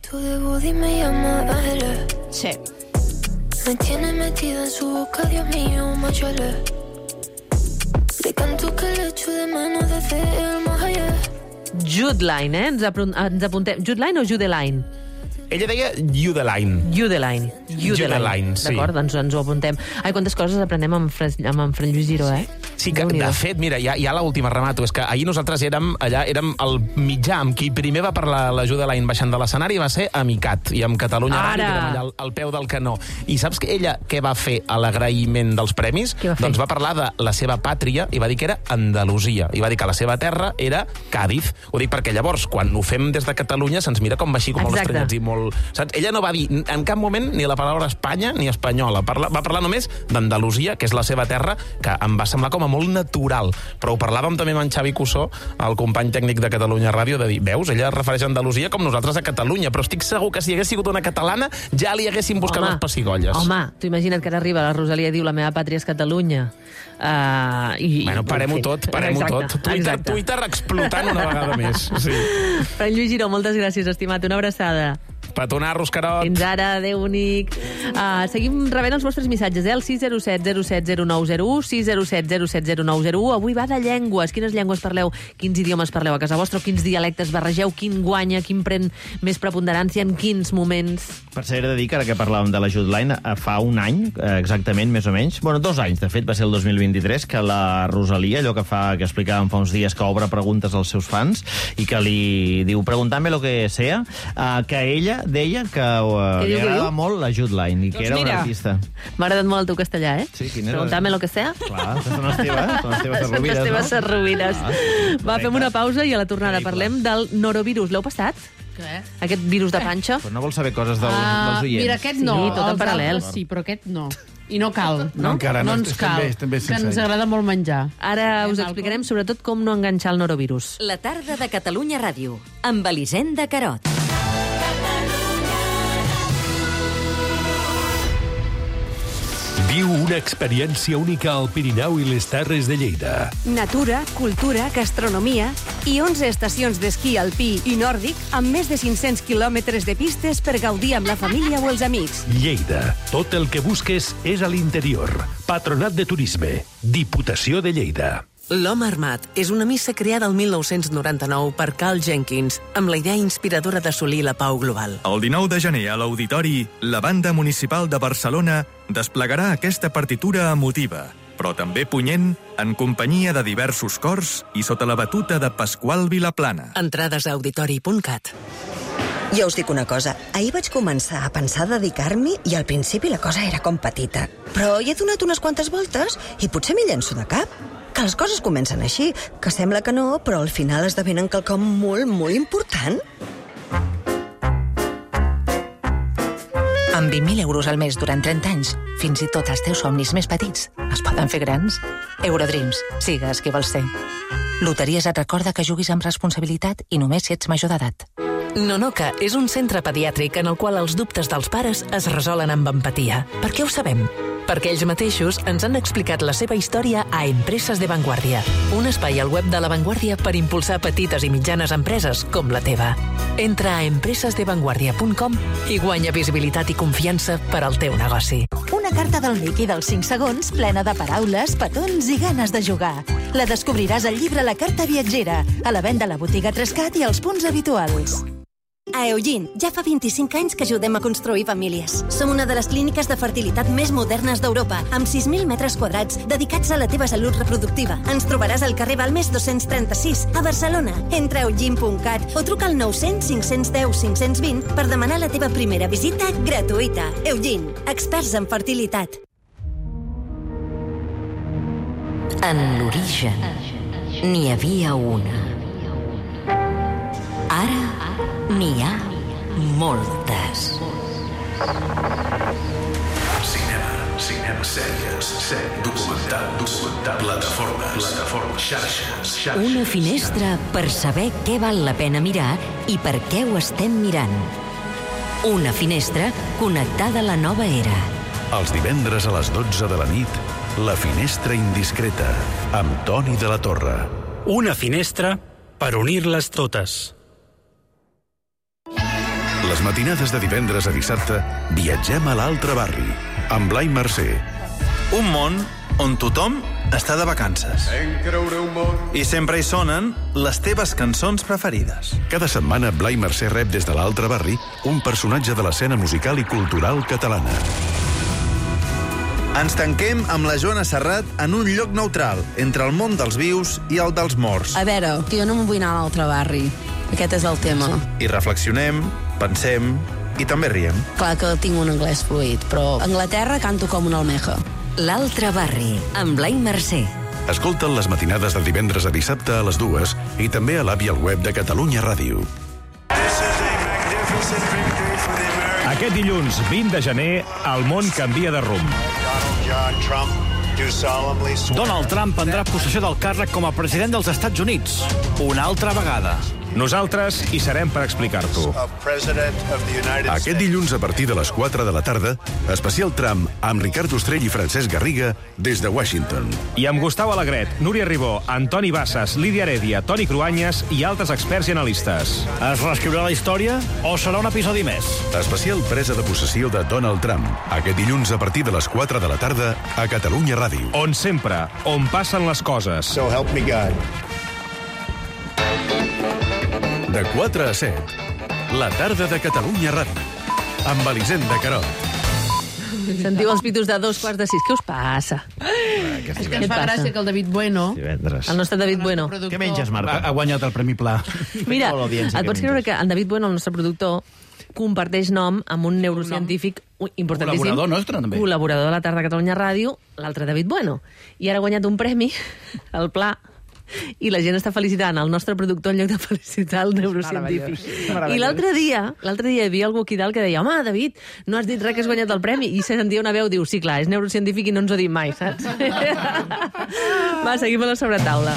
Sí. Me tiene metido en su boca, Dios mío, mayole. Le canto que le echo de menos desde el más allá. Jude Line, eh? Ens, ens apuntem. Jude Line o Jude Line? Ella deia Jude Line. Jude Line. Jude Line, sí. D'acord, doncs ens ho apuntem. Ai, quantes coses aprenem amb, amb en Fran Lluís Giró, eh? Sí, que, de fet, mira, ja, ja l'última remato, és que ahir nosaltres érem allà, érem el mitjà amb qui primer va parlar la Jude Lain baixant de l'escenari va ser Amicat, i amb Catalunya Ràdio, que érem allà al, al peu del canó. I saps que ella què va fer a l'agraïment dels premis? Va doncs va parlar de la seva pàtria i va dir que era Andalusia, i va dir que la seva terra era Càdiz. Ho dic perquè llavors, quan ho fem des de Catalunya, se'ns mira com així, com molt estranyats i molt... Saps? Ella no va dir en cap moment ni la paraula Espanya ni espanyola. Parla, va parlar només d'Andalusia, que és la seva terra, que em va semblar com a molt natural. Però ho parlàvem també amb en Xavi Cussó, el company tècnic de Catalunya Ràdio, de dir, veus, ella es refereix a Andalusia com nosaltres a Catalunya, però estic segur que si hagués sigut una catalana ja li haguéssim buscat les pessigolles. Home, tu imagina't que ara arriba la Rosalia i diu la meva pàtria és Catalunya. Uh, i, bueno, parem-ho tot, parem-ho tot. Twitter, Twitter explotant una vegada més. Sí. Fran Lluís Giró, moltes gràcies, estimat. Una abraçada. Petonarros, Carot. Fins ara, adéu, bonic. Uh, seguim rebent els vostres missatges, eh? El sis zero set zero set zero nou zero u, sis zero set zero set zero nou zero u. Avui va de llengües. Quines llengües parleu? Quins idiomes parleu a casa vostra? Quins dialectes barregeu? Quin guanya? Quin pren més preponderància? En quins moments? Per ser, he de dir que ara que parlàvem de la Jude Lain, fa un any, exactament, més o menys, bueno, dos anys, de fet, va ser el dos mil vint-i-tres, que la Rosalia, allò que fa, que explicàvem fa uns dies, que obre preguntes als seus fans, i que li diu, preguntame lo que sea, uh, que ella deia que uh, li agradava molt la Jude Lain i que doncs era una artista. M'ha agradat molt el teu castellà, eh? Sí, quin era? Preguntame lo que sea. Clar, són les teves, són les teves serrovines, les teves serrovines. Ah, va, fem una pausa i a la tornada parlem del norovirus. L'heu passat? Què? Aquest virus de panxa? Però no vol saber coses del, uh, dels oients. Mira, aquest no. Sí, tot en paral·lel. Sí, però aquest no. I no cal, no? No, encara no. No ens cal, estem bé, estem bé que ens agrada molt menjar. Ara us explicarem sobretot com no enganxar el norovirus. La tarda de Catalunya Ràdio, amb Elisenda Carot. Viu una experiència única al Pirineu i les Terres de Lleida. Natura, cultura, gastronomia i onze estacions d'esquí alpí i nòrdic amb més de cinc-cents quilòmetres de pistes per gaudir amb la família o els amics. Lleida. Tot el que busques és a l'interior. Patronat de Turisme. Diputació de Lleida. L'Home Armat és una missa creada el mil nou-cents noranta-nou per Carl Jenkins amb la idea inspiradora d'assolir la pau global. El dinou de gener a l'Auditori, la Banda Municipal de Barcelona desplegarà aquesta partitura emotiva, però també punyent, en companyia de diversos cors i sota la batuta de Pasqual Vilaplana. Entrades a auditori punt cat. Jo us dic una cosa, ahir vaig començar a pensar dedicar-m'hi i al principi la cosa era com petita. Però hi he donat unes quantes voltes i potser m'hi llenço de cap. Que les coses comencen així, que sembla que no, però al final esdevenen quelcom molt, molt important. Amb vint mil euros al mes durant trenta anys, fins i tot els teus somnis més petits es poden fer grans. Eurodreams, sigues qui vols ser. Loteries et recorda que juguis amb responsabilitat i només si ets major d'edat. Nonoca és un centre pediàtric en el qual els dubtes dels pares es resolen amb empatia. Per què ho sabem? Perquè ells mateixos ens han explicat la seva història a Empreses de Vanguardia, un espai al web de La Vanguardia per impulsar petites i mitjanes empreses com la teva. Entra a empreses de vanguardia punt com i guanya visibilitat i confiança per al teu negoci. Una carta del Mickey dels cinc segons plena de paraules, petons i ganes de jugar. La descobriràs al llibre La carta viatgera, a la venda a la botiga Trescat i als punts habituals. A Eugene, ja fa vint-i-cinc anys que ajudem a construir famílies. Som una de les clíniques de fertilitat més modernes d'Europa, amb sis mil metres quadrats dedicats a la teva salut reproductiva. Ens trobaràs al carrer Balmes dos-cents trenta-sis, a Barcelona. Entra a eugene punt cat o truca al nou-cents cinc-cents deu cinc-cents vint per demanar la teva primera visita gratuïta. Eugene, experts en fertilitat. En l'origen n'hi havia una. Ara n'hi ha moltes. Cinema, cinema, sèries, sèries, documental, documental, plataformes, plataformes, xarxes, xarxes. Una finestra per saber què val la pena mirar i per què ho estem mirant. Una finestra connectada a la nova era. Els divendres a les dotze de la nit, La finestra indiscreta, amb Toni de la Torre. Una finestra per unir-les totes. Les matinades de divendres a dissabte viatgem a l'altre barri, amb Blai Mercè. Un món on tothom està de vacances. I sempre hi sonen les teves cançons preferides. Cada setmana Blai Mercè rep des de l'altre barri un personatge de l'escena musical i cultural catalana. Ens tanquem amb la Joana Serrat en un lloc neutral, entre el món dels vius i el dels morts. A veure, que jo no m'ho vull anar a l'altre barri. Aquest és el tema. I reflexionem, pensem i també riem. Clar que tinc un anglès fluid, però a Anglaterra canto com una almeja. L'altre barri, amb Blai Mercè. Escolta'n les matinades de divendres a dissabte a les dues i també a l'app i al web de Catalunya Ràdio. Aquest dilluns, vint de gener, el món canvia de rumb. Donald Trump prendrà possessió del càrrec com a president dels Estats Units. Una altra vegada. Nosaltres hi serem per explicar-t'ho. Aquest dilluns, a partir de les quatre de la tarda, especial Trump amb Ricard Ostrell i Francesc Garriga des de Washington. I amb Gustau Alegret, Núria Ribó, Antoni Bassas, Lídia Heredia, Toni Cruanyes i altres experts i analistes. Es reescriurà la història o serà un episodi més? Especial presa de possessió de Donald Trump. Aquest dilluns, a partir de les quatre de la tarda, a Catalunya Ràdio. On sempre, on passen les coses. So help me God. De quatre a set, la tarda de Catalunya Ràdio, amb Elisenda Carot. Sentiu els pitos de dos quarts de sis. Què us passa? És que ens fa gràcia que el David Bueno... Divendres. El nostre David Bueno. Què menges, Marta? Ha guanyat el Premi Pla. Mira, et pots creure que en David Bueno, el nostre productor, comparteix nom amb un neurocientífic importantíssim. Col·laborador nostre, també. Col·laborador de la tarda de Catalunya Ràdio, l'altre David Bueno. I ara ha guanyat un premi, el Pla, i la gent està felicitant el nostre productor en lloc de felicitar el neurocientífic. I l'altre dia, l'altre dia hi havia algú aquí dalt que deia: home, David, no has dit res que has guanyat el premi. I se sentia una veu, diu, sí, clar, és neurocientífic i no ens ho ha dit mai, saps? Va, seguim a la sobretaula.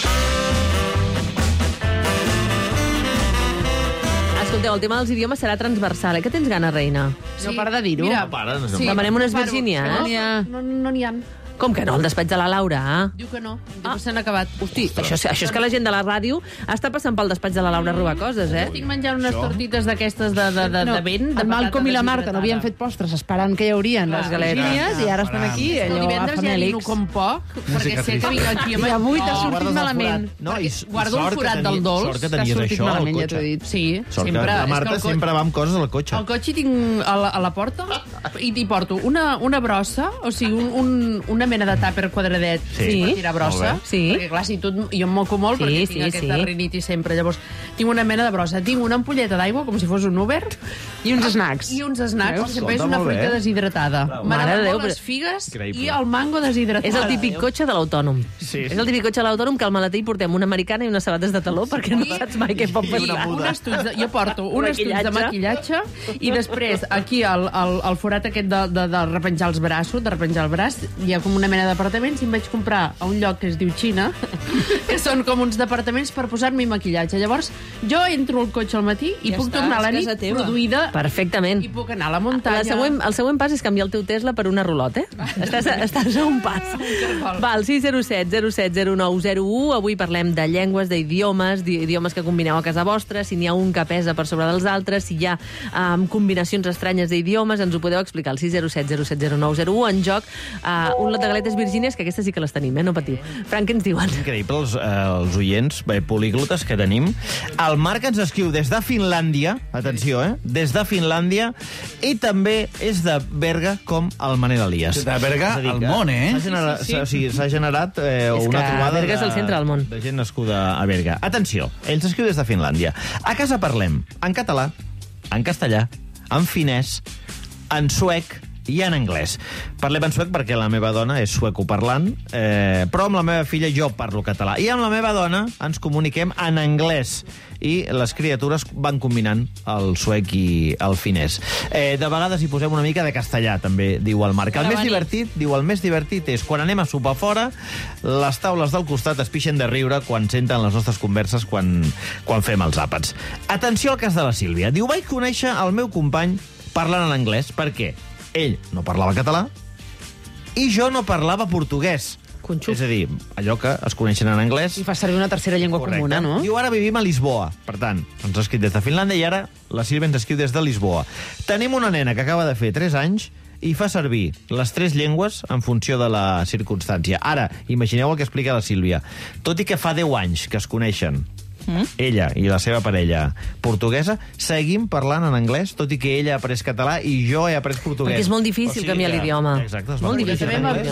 Escolteu, el tema dels idiomes serà transversal, eh? Que tens gana, reina? Sí. No para de dir-ho. Mira, para, no sé. Demanem unes Virgínies. No n'hi ha. Com que no? El despatx de la Laura? Diu que no. Diu que s'han acabat. Hosti, això, això és que la gent de la ràdio està passant pel despatx de la Laura a robar coses, eh? Estic menjant unes tortites d'aquestes de, de, de, no, de vent. En Malcom i la Marta no havien fet postres esperant que hi haurien les Virgínies i ara estan aquí, allò divendres ja dino com poc, perquè sé que vinc aquí... I avui t'ha sortit malament. No, i guardo el forat del dolç. Sort que tenies això al cotxe. Sí, sempre. La Marta sempre va amb coses al cotxe. Al cotxe tinc a la, a la porta i t'hi porto una, una brossa, o sigui, un, un, una mena de tàper quadradet sí. per tirar brossa. Sí. Perquè, clar, si tu, jo em moco molt sí, perquè sí, tinc sí, aquesta sí. rinitis sempre. Llavors, tinc una mena de brossa. Tinc una ampolleta d'aigua, com si fos un Uber. I uns snacks. I uns snacks. Sempre és una fruita deshidratada. M'agraden molt les figues i el mango deshidratat. És el típic cotxe de l'autònom. Sí, sí. És el típic cotxe de l'autònom que al maletí portem una americana i unes sabates de taló perquè no saps mai què pot passar. De, jo porto un estuig de maquillatge i després aquí al, al, al forat aquest de, de, de repenjar els braços, de repenjar el braç, hi ha com una mena d'apartaments i em vaig comprar a un lloc que es diu Xina, que són com uns departaments per posar-me maquillatge. Llavors, jo entro al cotxe al matí i ja puc està, tornar a la nit produïda. Perfectament. I puc anar a la muntanya. La següent, el següent pas és canviar el teu Tesla per una rulot, eh? estàs, a, estàs a un pas. Va, al sis zero set zero set zero nou zero u. Avui parlem de llengües, d'idiomes, d'idiomes que combineu a casa vostra, si n'hi ha un que pesa per sobre dels altres, si hi ha um, combinacions estranyes d'idiomes, ens ho podeu explicar al sis zero set zero set zero nou zero u. En joc, uh, un lot de galetes virgínies, que aquestes sí que les tenim, eh? No patiu. Frank, què ens diuen? Increïble els, eh, els oients bé, políglotes que tenim. El Marc ens escriu des de Finlàndia, atenció, eh? Des de Finlàndia, i també és de Berga, com el Manel Elias. De Berga al món, eh? S'ha generat, sí, sí. sí, generat eh, és una trobada Berga és el centre del món. De gent nascuda a Berga. Atenció, ell s'escriu des de Finlàndia. A casa parlem en català, en castellà, en finès, en suec i en anglès. Parlem en suec perquè la meva dona és suecoparlant, eh, però amb la meva filla jo parlo català. I amb la meva dona ens comuniquem en anglès. I les criatures van combinant el suec i el finès. Eh, de vegades hi posem una mica de castellà, també, diu el Marc. El més divertit, diu, el més divertit és quan anem a sopar fora, les taules del costat es pixen de riure quan senten les nostres converses quan, quan fem els àpats. Atenció al cas de la Sílvia. Diu, vaig conèixer el meu company parlant en anglès. Per què? Ell no parlava català i jo no parlava portuguès. Conxuf. És a dir, allò que es coneixen en anglès... I fa servir una tercera llengua correcte. comuna, no? Diu, ara vivim a Lisboa. Per tant, ens ha escrit des de Finlàndia i ara la Sílvia ens escriu des de Lisboa. Tenim una nena que acaba de fer tres anys i fa servir les tres llengües en funció de la circumstància. Ara, imagineu el que explica la Sílvia. Tot i que fa deu anys que es coneixen ella i la seva parella portuguesa, seguim parlant en anglès, tot i que ella ha après català i jo he après portuguès. Perquè és molt difícil canviar l'idioma. Exacte. Molt difícil.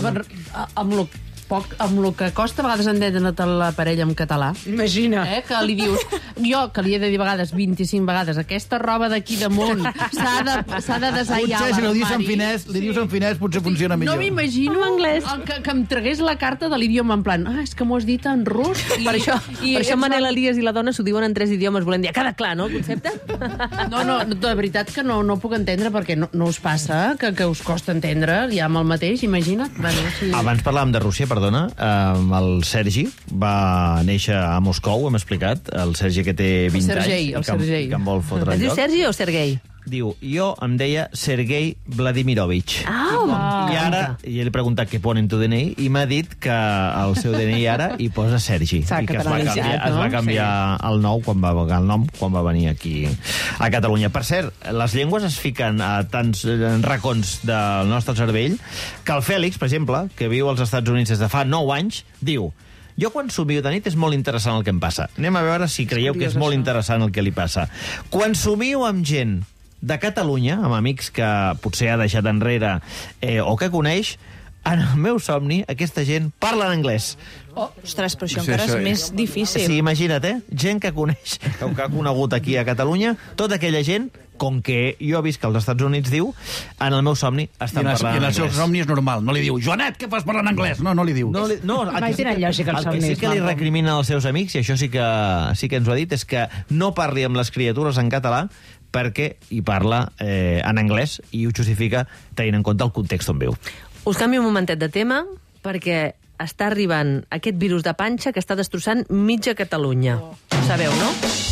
Amb el poc, amb el que costa a vegades entendre la parella en català. Imagina. Eh, que li dius, jo, que li he de dir a vegades, vint-i-cinc vegades, aquesta roba d'aquí damunt s'ha de, s'ha de desaillar potser, si no dius en finès, li dius en finès, potser funciona millor. No m'imagino anglès que, que em tragués la carta de l'idioma en plan, ah, és que m'ho has dit en rus. I, per això, i per això Manel Elias i la dona s'ho diuen en tres idiomes, volem dir, queda clar, no, el concepte? No, no, de veritat que no, no puc entendre, perquè no, no us passa que, que us costa entendre, ja amb el mateix, imagina't. Bueno, sí. Abans parlàvem de Rússia, perdona, eh, el Sergi va néixer a Moscou, hem explicat, el Sergi que té vint el Sergei, anys. El Sergei, que, que em vol fotre es diu lloc. Sergi o Sergei? Diu, jo em deia Sergei Vladimirovich. Ah, oh, I ara, i he preguntat què pone en tu D N I, i m'ha dit que el seu D N I ara hi posa Sergi. S'ha I que es va catalanitzat, canviar, no? es va canviar sí. el, nou quan va, el nom quan va venir aquí a Catalunya. Per cert, les llengües es fiquen a tants racons del nostre cervell que el Fèlix, per exemple, que viu als Estats Units des de fa nou anys, diu: jo quan somio de nit és molt interessant el que em passa. Anem a veure si creieu que és molt interessant el que li passa. Quan somio amb gent de Catalunya, amb amics que potser ha deixat enrere eh, o que coneix, en el meu somni aquesta gent parla en anglès. Oh, ostres, però això sí, encara això és, és més difícil. Sí, imagina't, eh? Gent que coneix, que ha conegut aquí a Catalunya, tota aquella gent, com que jo visc als Estats Units, diu, en el meu somni estan I parlant en el anglès. seu somni és normal. No li diu, Joanet, què fas parlant anglès? No, no li diu. No, li, no, el que, sí que, el que sí que li recrimina als seus amics, i això sí que, sí que ens ho ha dit, és que no parli amb les criatures en català perquè hi parla eh, en anglès i ho justifica tenint en compte el context on viu. Us canvio un momentet de tema perquè està arribant aquest virus de panxa que està destrossant mitja Catalunya. Oh. Ho sabeu, no?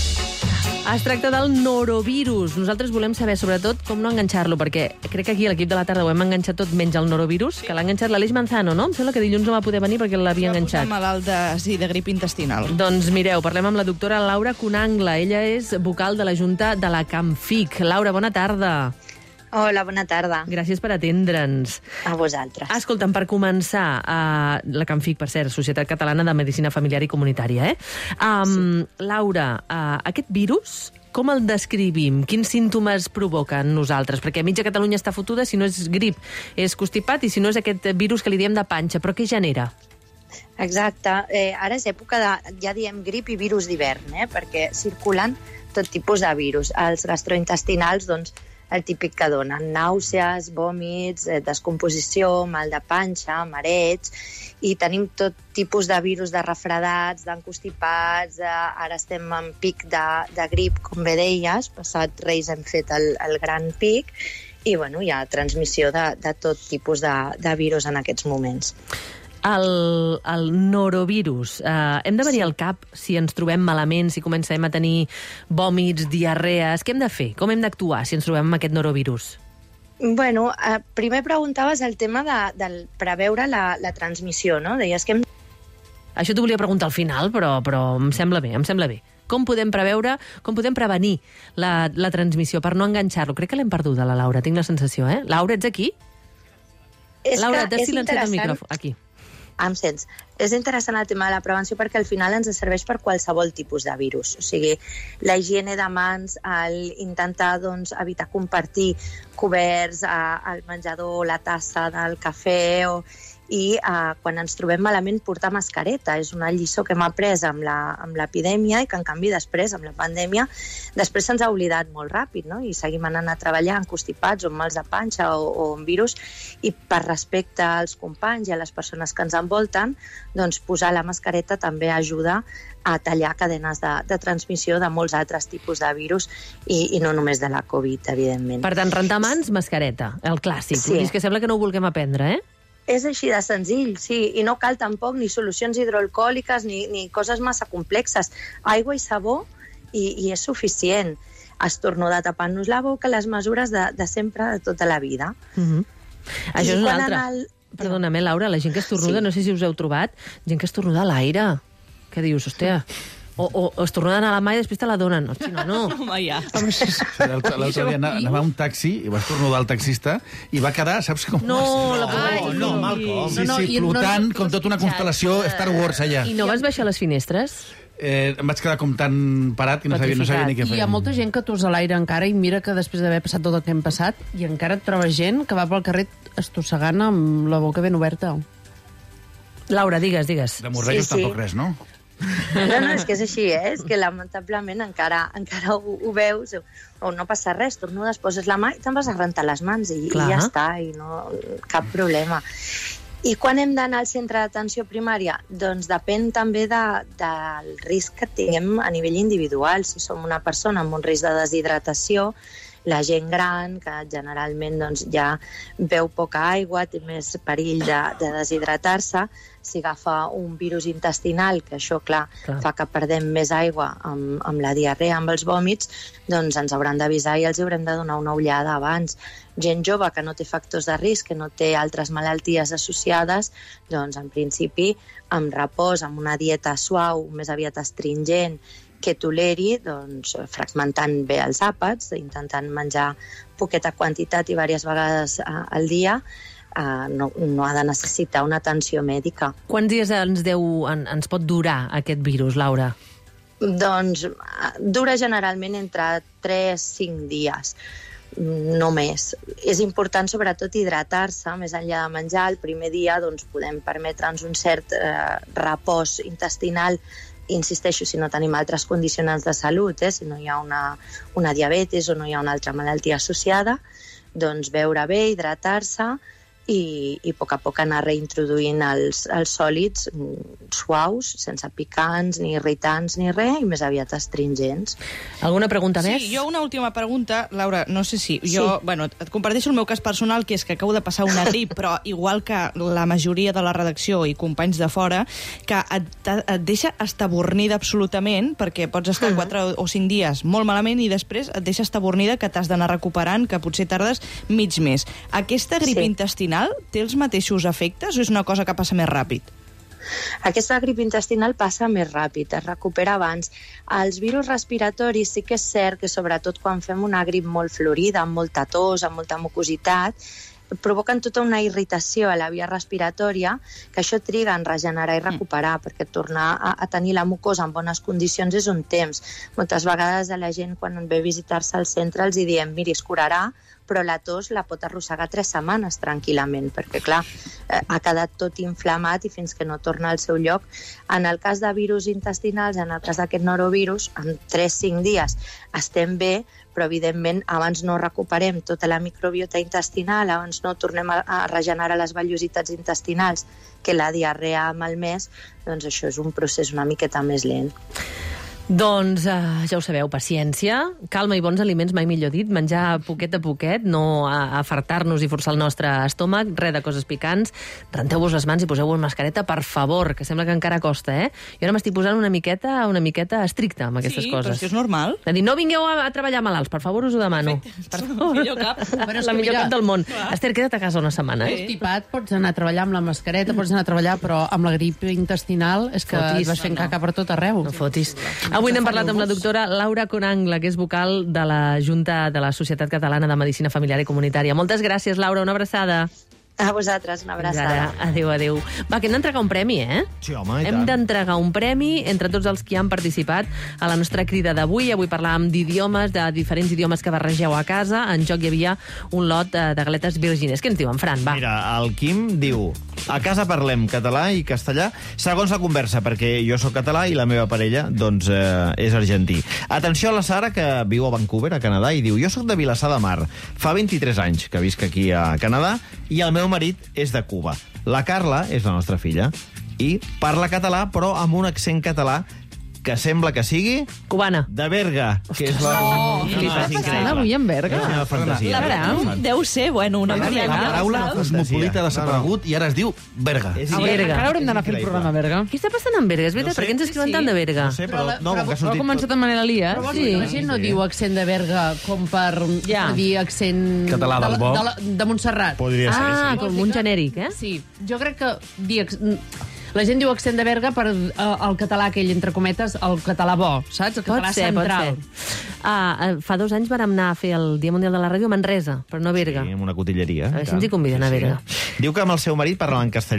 Es tracta del norovirus. Nosaltres volem saber, sobretot, com no enganxar-lo, perquè crec que aquí a l'equip de la tarda ho hem enganxat tot menys el norovirus, que l'ha enganxat l'Aleix Manzano, no? Em sembla que dilluns no va poder venir perquè l'havia enganxat. Va posar malalt de, sí, de grip intestinal. Doncs mireu, parlem amb la doctora Laura Conangla. Ella és vocal de la Junta de la Camfic. Laura, bona tarda. Hola, bona tarda. Gràcies per atendre'ns. A vosaltres. Escolta'm, per començar, uh, la Camfic, per cert, Societat Catalana de Medicina Familiar i Comunitària, eh? Um, sí. Laura, uh, aquest virus, com el descrivim? Quins símptomes provoca en nosaltres? Perquè mitja Catalunya està fotuda, si no és grip, és constipat, i si no és aquest virus que li diem de panxa. Però què genera? Exacte. Eh, ara és època de, ja diem, grip i virus d'hivern, eh? Perquè circulen tot tipus de virus. Els gastrointestinals, doncs, el típic que donen nàusees, vòmits, eh, descomposició, mal de panxa, mareig, i tenim tot tipus de virus de refredats, d'encostipats, eh, ara estem en pic de, de grip, com bé deies, passat Reis hem fet el, el gran pic, i bueno, hi ha transmissió de, de tot tipus de, de virus en aquests moments. El, el norovirus. Uh, hem de venir sí. al cap si ens trobem malament, si comencem a tenir vòmits, diarrees. Què hem de fer? Com hem d'actuar si ens trobem amb aquest norovirus? Bueno, eh, primer preguntaves el tema de, de preveure la, la transmissió, no? Deies que hem... Això t'ho volia preguntar al final, però, però em sembla bé, em sembla bé. Com podem preveure, com podem prevenir la, la transmissió per no enganxar-lo? Crec que l'hem perduda, la Laura, tinc la sensació, eh? Laura, ets aquí? És Laura, t'has és silenciat el micròfon. Aquí. Em sents? És interessant el tema de la prevenció perquè al final ens serveix per qualsevol tipus de virus. O sigui, la higiene de mans, el intentar doncs, evitar compartir coberts al menjador, la tassa del cafè, o, i eh, quan ens trobem malament portar mascareta. És una lliçó que hem après amb l'epidèmia i que, en canvi, després, amb la pandèmia, després se'ns ha oblidat molt ràpid, no? I seguim anant a treballar constipats o amb mals de panxa o, o amb virus, i per respecte als companys i a les persones que ens envolten, doncs posar la mascareta també ajuda a tallar cadenes de, de transmissió de molts altres tipus de virus i, i no només de la Covid, evidentment. Per tant, rentar mans, mascareta, el clàssic. Sí. És que sembla que no ho vulguem aprendre, eh? És així de senzill, sí, i no cal tampoc ni solucions hidroalcohòliques ni, ni coses massa complexes. Aigua i sabó i, i és suficient. Estornudar tapant-nos la boca, les mesures de, de sempre, de tota la vida. Mm-hmm. Això és una altra. El... Perdona-me, Laura, la gent que estornuda, sí. No sé si us heu trobat, gent que estornuda a l'aire. Què dius, hòstia? O, o, o estornuden a la mà i després te la donen. Hosti, no, no. Home, ja. L'altre dia anava a un taxi i va estornudar el taxista i va quedar, saps com... No, la no, no, Malcolm. Sí, sí, flotant com tota una constel·lació Star Wars allà. I no vas baixar les finestres? Eh, em vaig quedar com tan parat que no sabia, no sabia ni què fer. I hi ha molta gent que tos a l'aire encara i mira que després d'haver passat tot el que hem passat i encara et troba gent que va pel carrer estossegant amb la boca ben oberta. Laura, digues, digues. De morrejos Sí, sí. tampoc res, no? No, no, és que és així, eh? És que lamentablement encara, encara ho, ho veus, o no passa res, tornudes, poses la mà i te'n vas a rentar les mans i, i ja està, i no, cap problema. I quan hem d'anar al centre d'atenció primària? Doncs depèn també de, del risc que tinguem a nivell individual. Si som una persona amb un risc de deshidratació, la gent gran, que generalment doncs, ja beu poca aigua, té més perill de, de deshidratar-se. Si agafa un virus intestinal, que això, clar, clar. fa que perdem més aigua amb, amb la diarrea, amb els vòmits, doncs ens hauran d'avisar i els haurem de donar una ullada abans. Gent jove que no té factors de risc, que no té altres malalties associades, doncs en principi amb repòs, amb una dieta suau, més aviat astringent, que toleri, doncs, fragmentant bé els àpats, intentant menjar poqueta quantitat i diverses vegades al dia, Uh, no, no ha de necessitar una atenció mèdica. Quants dies ens, deu, en, ens pot durar aquest virus, Laura? Doncs dura generalment entre tres a cinc dies, no més. És important sobretot hidratar-se, més enllà de menjar. El primer dia doncs, podem permetre'ns un cert eh, repòs intestinal, insisteixo, si no tenim altres condicionants de salut, eh, si no hi ha una, una diabetis o no hi ha una altra malaltia associada, doncs beure bé, hidratar-se, i, i a poc a poc anar reintroduint els, els sòlids suaus, sense picants, ni irritants, ni res, i més aviat astringents. Alguna pregunta sí, més? Sí, jo una última pregunta, Laura, no sé si... Jo, sí. bueno, et comparteixo el meu cas personal, que és que acabo de passar una grip, però igual que la majoria de la redacció i companys de fora, que et, et deixa estabornida absolutament, perquè pots estar quatre o cinc dies molt malament i després et deixa estabornida que t'has d'anar recuperant, que potser tardes mig mes. Aquesta grip sí. intestinal té els mateixos efectes o és una cosa que passa més ràpid? Aquesta grip intestinal passa més ràpid, es recupera abans. Els virus respiratoris sí que és cert que sobretot quan fem una grip molt florida, amb molta tos, amb molta mucositat, provoquen tota una irritació a la via respiratòria, que això triga en regenerar i recuperar, mm. perquè tornar a, a tenir la mucosa en bones condicions és un temps. Moltes vegades a la gent, quan ve a visitar-se al centre, els hi diem, miri, es curarà, però la tos la pot arrossegar tres setmanes tranquil·lament, perquè, clar, eh, ha quedat tot inflamat i fins que no torna al seu lloc. En el cas de virus intestinals, en el cas d'aquest norovirus, en tres a cinc dies estem bé, però, evidentment, abans no recuperem tota la microbiota intestinal, abans no tornem a, a regenerar les vellositats intestinals, que la diarrea amb el mes, doncs això és un procés una miqueta més lent. Doncs uh, ja ho sabeu, paciència, calma i bons aliments, mai millor dit, menjar poquet a poquet, no afartar-nos i forçar el nostre estómac, res de coses picants, renteu-vos les mans i poseu-vos mascareta, per favor, que sembla que encara costa, eh? Jo ara m'estic posant una miqueta una miqueta estricta amb aquestes sí, coses. Sí, però és normal. De dir, no vingueu a, a treballar malalts, per favor, us ho demano. Per favor. La millor cap. La millor cap del món. Clar. Esther, queda't a casa una setmana. Eh? Constipat, pots anar a treballar amb la mascareta, pots anar a treballar, però amb la grip intestinal és que fotis. Et vas fent caca per tot arreu. No fotis. Avui n'hem parlat amb la doctora Laura Conangle, que és vocal de la Junta de la Societat Catalana de Medicina Familiar i Comunitària. Moltes gràcies, Laura, una abraçada. A vosaltres, una abraçada. Ara, adéu, adéu. Va, que hem d'entregar un premi, eh? Sí, home, i tant. Hem d'entregar un premi entre tots els que han participat a la nostra crida d'avui. Avui parlàvem d'idiomes, de diferents idiomes que barregeu a casa. En joc hi havia un lot de galetes virgines. Què ens diuen, Fran? Va. Mira, el Quim diu: a casa parlem català i castellà segons la conversa, perquè jo sóc català i la meva parella, doncs, eh, és argentí. Atenció a la Sara, que viu a Vancouver, a Canadà, i diu: jo sóc de Vilassar de Mar. Fa vint-i-tres anys que visc aquí a Canadà i el meu marit és de Cuba. La Carla és la nostra filla i parla català, però amb un accent català que sembla que sigui... Cubana. De Berga, que és la... Oh, què està passant avui en Berga? És la meva fantasia. La deu ser, bueno, una La paraula cosmopolita ha desaparegut i ara es diu Berga. A veure, encara haurem d'anar a fer el programa a Berga. Què està passant amb Berga? És veritat, per què ens escriuen tant de Berga? No sé, però... No, com que ha Però ha començat amb Manel Elias. Però sí. La gent no diu accent de Berga com per dir accent... Català del bo. De Montserrat. Podria ser, sí. Ah, com un genèric, eh? Sí, jo crec que dir... La gent diu accent de Berga per uh, el català aquell, entre cometes, el català bo, saps? El català pot ser, central. Pot ser. Ah, fa dos anys vam anar a fer el Dia Mundial de la Ràdio a Manresa, però no a Berga. Sí, amb una cotilleria. A veure si ens hi conviden a Berga. Sí. Diu que amb el seu marit parla en castellà,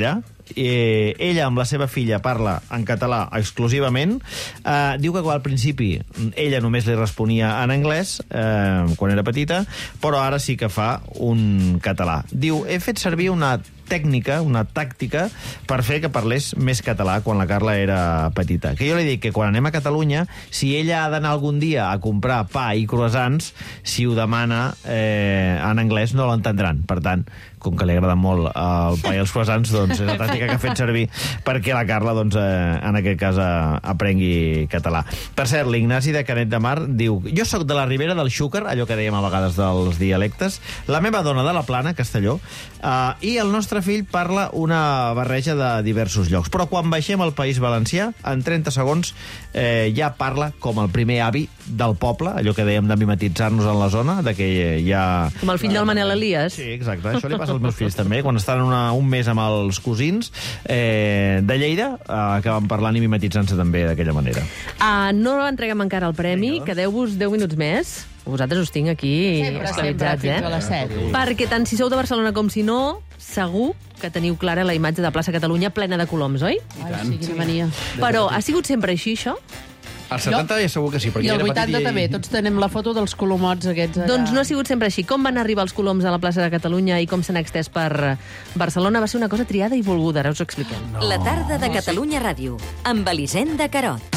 Eh, ella amb la seva filla parla en català exclusivament. Eh, diu que al principi ella només li responia en anglès eh, quan era petita, però ara sí que fa un català. Diu, he fet servir una tècnica, una tàctica, per fer que parlés més català quan la Carla era petita. Que jo li dic que quan anem a Catalunya, si ella ha d'anar algun dia a comprar pa i croissants, si ho demana eh, en anglès no l'entendran. Per tant, com que li agrada molt el pa i els croissants, doncs és la tàctica que ha fet servir perquè la Carla, doncs, eh, en aquest cas, eh, aprengui català. Per cert, l'Ignasi de Canet de Mar diu, jo sóc de la Ribera del Xúquer, allò que dèiem a vegades dels dialectes, la meva dona de la Plana, Castelló, eh, i el nostre fill parla una barreja de diversos llocs. Però quan baixem al País Valencià, en trenta segons eh, ja parla com el primer avi del poble, allò que dèiem de mimetitzar-nos en la zona, de que ja... Com el fill del Manel Elias. Sí, exacte. Això li passa als meus fills també. Quan estan una, un mes amb els cosins eh, de Lleida, eh, acaben parlant i mimetitzant-se també d'aquella manera. Uh, no entreguem encara el premi, quedeu-vos deu minuts més. Vosaltres us tinc aquí esclavitzats, eh? Fins a les set. Perquè tant si sou de Barcelona com si no, segur que teniu clara la imatge de plaça Catalunya plena de coloms, oi? Ai, sí, quina mania. Però ha sigut sempre així, això? Al setanta ja segur que sí, perquè I el era vuitanta petit també, tots tenem la foto dels colomots aquests allà. Doncs no ha sigut sempre així. Com van arribar els coloms a la plaça de Catalunya i com s'han extès per Barcelona va ser una cosa triada i volguda, ara us ho expliquem. No. La tarda de Catalunya Ràdio, amb Elisenda Carot.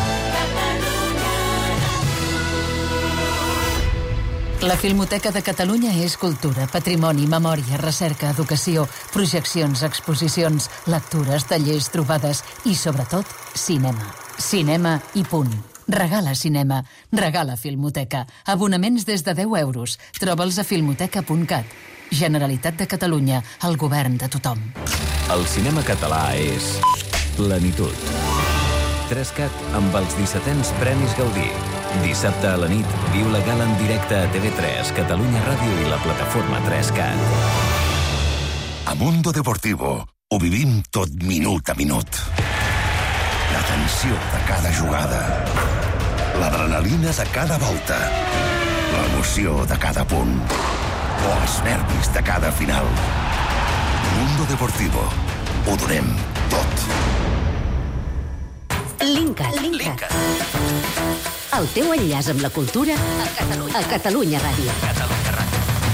La Filmoteca de Catalunya és cultura, patrimoni, memòria, recerca, educació, projeccions, exposicions, lectures, tallers, trobades i, sobretot, cinema. Cinema i punt. Regala cinema. Regala Filmoteca. Abonaments des de deu euros. Troba'ls a filmoteca punt cat. Generalitat de Catalunya. El govern de tothom. El cinema català és plenitud. Trescat amb els dissetens Premis Gaudí. Dissabte a la nit, viu la gala en directe a T V tres, Catalunya Ràdio i la plataforma trescat. A Mundo Deportivo ho vivim tot minut a minut. La tensió de cada jugada. L'adrenalina de cada volta. L'emoció de cada punt. O els nervis de cada final. Mundo Deportivo. Ho donem tot. Linkat. Linkat. El teu enllaç amb la cultura a Catalunya, a Catalunya Ràdio. Catalunya Ràdio.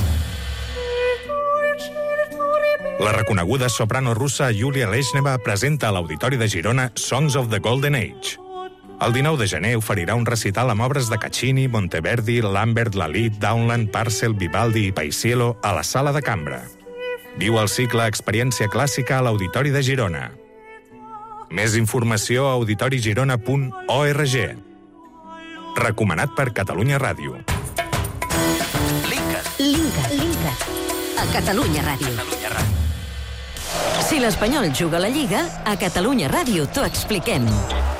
La reconeguda soprano russa Yulia Leshneva presenta a l'Auditori de Girona Songs of the Golden Age. El dinou de gener oferirà un recital amb obres de Caccini, Monteverdi, Lambert, Lalit, Downland, Parcel, Vivaldi i Paisiello a la Sala de Cambra. Viu el cicle Experiència Clàssica a l'Auditori de Girona. Més informació a auditorigirona punt org. Recomanat per Catalunya Ràdio. Linkat. Linkat. Linkat. A Catalunya Ràdio. Catalunya Ràdio. Si l'Espanyol juga a la Lliga, a Catalunya Ràdio t'ho expliquem.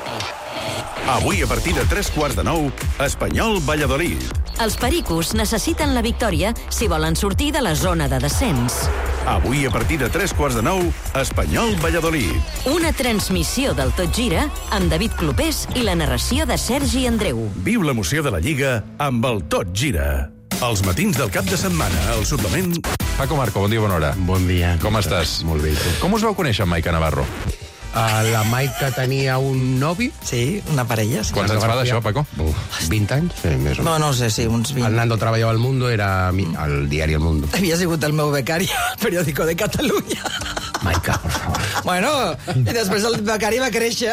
Avui a partir de tres quarts de nou, Espanyol Valladolid. Els pericos necessiten la victòria si volen sortir de la zona de descens. Avui a partir de tres quarts de nou, Espanyol Valladolid. Una transmissió del Tot Gira amb David Clopés i la narració de Sergi Andreu. Viu l'emoció de la Lliga amb el Tot Gira. Els matins del cap de setmana, al suplement... Paco Marco, bon dia, bona hora. Bon dia. Com estàs? Molt bé, tu. Com us vau conèixer amb Maica Navarro? Uh, la Maica tenia un novi. Sí, una parella. Sí. Quants anys fa d'això, Paco? Uf, vint anys? Sí, més o no, no sé, sí, uns vint. El Nando treballava al Mundo, era al diari El Mundo. Havia sigut el meu becari al periòdico de Catalunya. Maica, por favor. Bueno, i després el becari va créixer.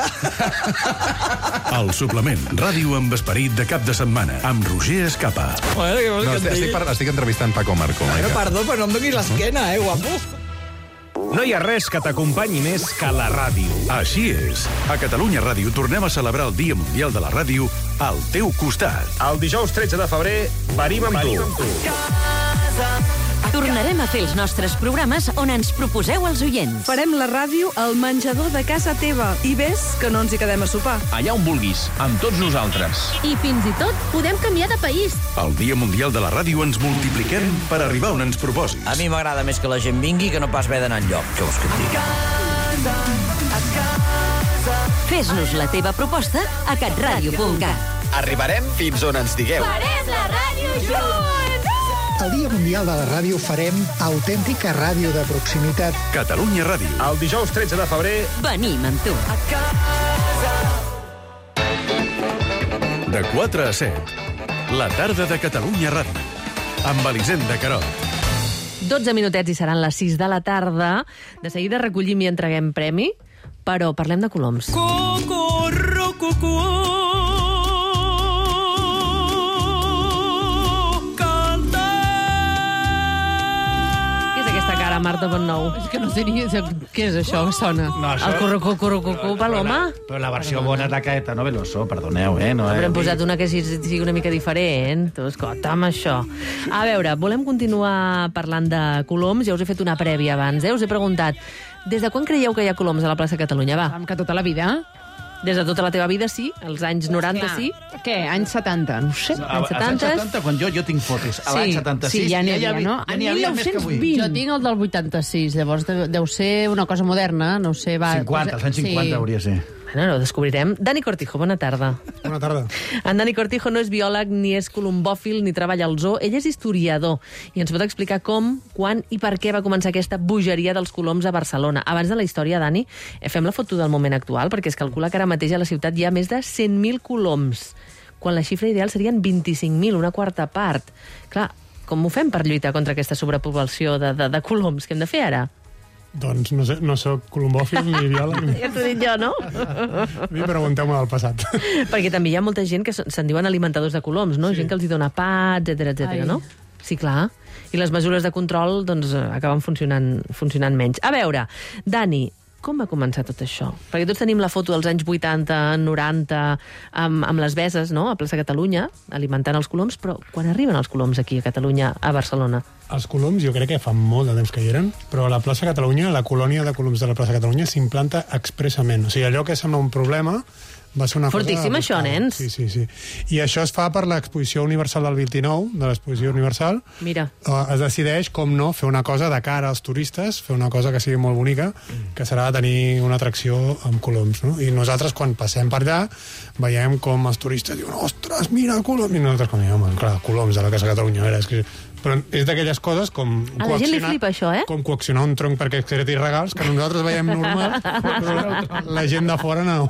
El suplement, ràdio amb esperit de cap de setmana, amb Roger Escapa. Bueno, què vols no, que et estic, digui? estic entrevistant Paco Marco, Maica. Bueno, perdó, però no em donis l'esquena, eh, guapo. No hi ha res que t'acompanyi més que la ràdio. Així és. A Catalunya Ràdio tornem a celebrar el Dia Mundial de la Ràdio al teu costat. El dijous tretze de febrer venim amb tu. Amb tu. Tornarem a fer els nostres programes on ens proposeu els oients. Farem la ràdio al menjador de casa teva. I ves que no ens hi quedem a sopar. Allà on vulguis, amb tots nosaltres. I fins i tot podem canviar de país. El Dia Mundial de la Ràdio ens multipliquem per arribar on ens proposis. A mi m'agrada més que la gent vingui que no pas haver d'anar enlloc. Què vols que et digui? Fes-nos la teva proposta a catradio punt cat. Arribarem fins on ens digueu. Farem la ràdio junts! El Dia Mundial de la Ràdio farem autèntica ràdio de proximitat. Catalunya Ràdio. El dijous tretze de febrer... Venim amb tu. De quatre a set. La tarda de Catalunya Ràdio. Amb Elisenda Carot. dotze minutets i seran les sis de la tarda. De seguida recollim i entreguem premi, però parlem de coloms. Cocorro, cocó. Marta Bonnou. És que no sé ni... Què és això que sona? No, això... El corro-corro-corro paloma? Però la versió bona és la Caetano Veloso, perdoneu, eh? No, Haurem eh? posat una que sigui una mica diferent. Tu, escolta, amb això. A veure, volem continuar parlant de coloms. Ja us he fet una prèvia abans, eh? Us he preguntat, des de quan creieu que hi ha coloms a la plaça Catalunya? Va. Que tota la vida... Des de tota la teva vida, sí. Els anys noranta, sí. Què? Anys setanta? No ho sé. No, als anys setanta, quan jo, jo tinc fotos. A l'any setanta-sis... Sí, ja n'hi havia, no? Ja n'hi havia més que avui. Jo tinc el del vuitanta-sis, llavors deu ser una cosa moderna, no sé... Va, cinquanta, els anys cinquanta hauria de ser. Bueno, ho descobrirem. Dani Cortijo, bona tarda. Bona tarda. En Dani Cortijo no és biòleg, ni és colombòfil, ni treballa al zoo. Ell és historiador i ens pot explicar com, quan i per què va començar aquesta bogeria dels coloms a Barcelona. Abans de la història, Dani, fem la foto del moment actual, perquè es calcula que ara mateix a la ciutat hi ha més de cent mil coloms, quan la xifra ideal serien vint-i-cinc mil, una quarta part. Clar, com ho fem per lluitar contra aquesta sobrepoblació de, de, de coloms? Què hem de fer ara? Doncs no sé, no soc colombòfil ni biòleg. Ja t'ho dic jo, no? A mi pregunteu-me del passat. Perquè també hi ha molta gent que se'n diuen alimentadors de coloms, no? Sí. Gent que els hi dona pa, etcètera, etcètera, no? Sí, clar. I les mesures de control, doncs, acaben funcionant, funcionant menys. A veure, Dani, com va començar tot això? Perquè tots tenim la foto dels anys vuitanta, noranta, amb, amb les beses, no?, a plaça Catalunya, alimentant els coloms, però quan arriben els coloms aquí a Catalunya, a Barcelona? Els coloms jo crec que fa molt de temps que hi eren, però a la plaça Catalunya, la colònia de coloms de la plaça Catalunya s'implanta expressament. O sigui, allò que sembla un problema va ser una Fortíssim, cosa... això, nens. Sí, sí, sí. I això es fa per l'exposició universal del vint-i-nou, de l'exposició universal. Mira. Es decideix, com no, fer una cosa de cara als turistes, fer una cosa que sigui molt bonica, que serà tenir una atracció amb coloms, no? I nosaltres, quan passem per allà, veiem com els turistes diuen, ostres, mira, colom! I nosaltres com, home, clar, coloms de la Casa Catalunya, a veure, és que... Però és d'aquelles coses com... A la gent li flipa això, eh? Com coaccionar un tronc perquè excreti regals, que nosaltres veiem normal, però la, la gent de fora no,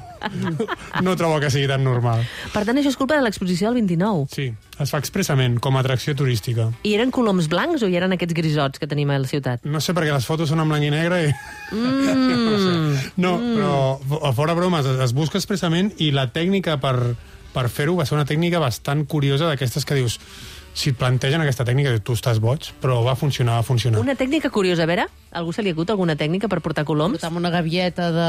no troba que sigui tan normal. Per tant, això és culpa de l'exposició del vint-i-nou. Sí, es fa expressament, com a atracció turística. I eren coloms blancs o hi eren aquests grisots que tenim a la ciutat? No sé, perquè les fotos són en blanc i negre i... Mm. no sé. No, mm. però a fora bromes, es, es busca expressament i la tècnica per, per fer-ho va ser una tècnica bastant curiosa d'aquestes que dius... Si et plantegen aquesta tècnica, tu estàs boig, però va funcionar, va funcionar. Una tècnica curiosa, a veure, algú se li acut alguna tècnica per portar coloms? Portar amb una gavieta de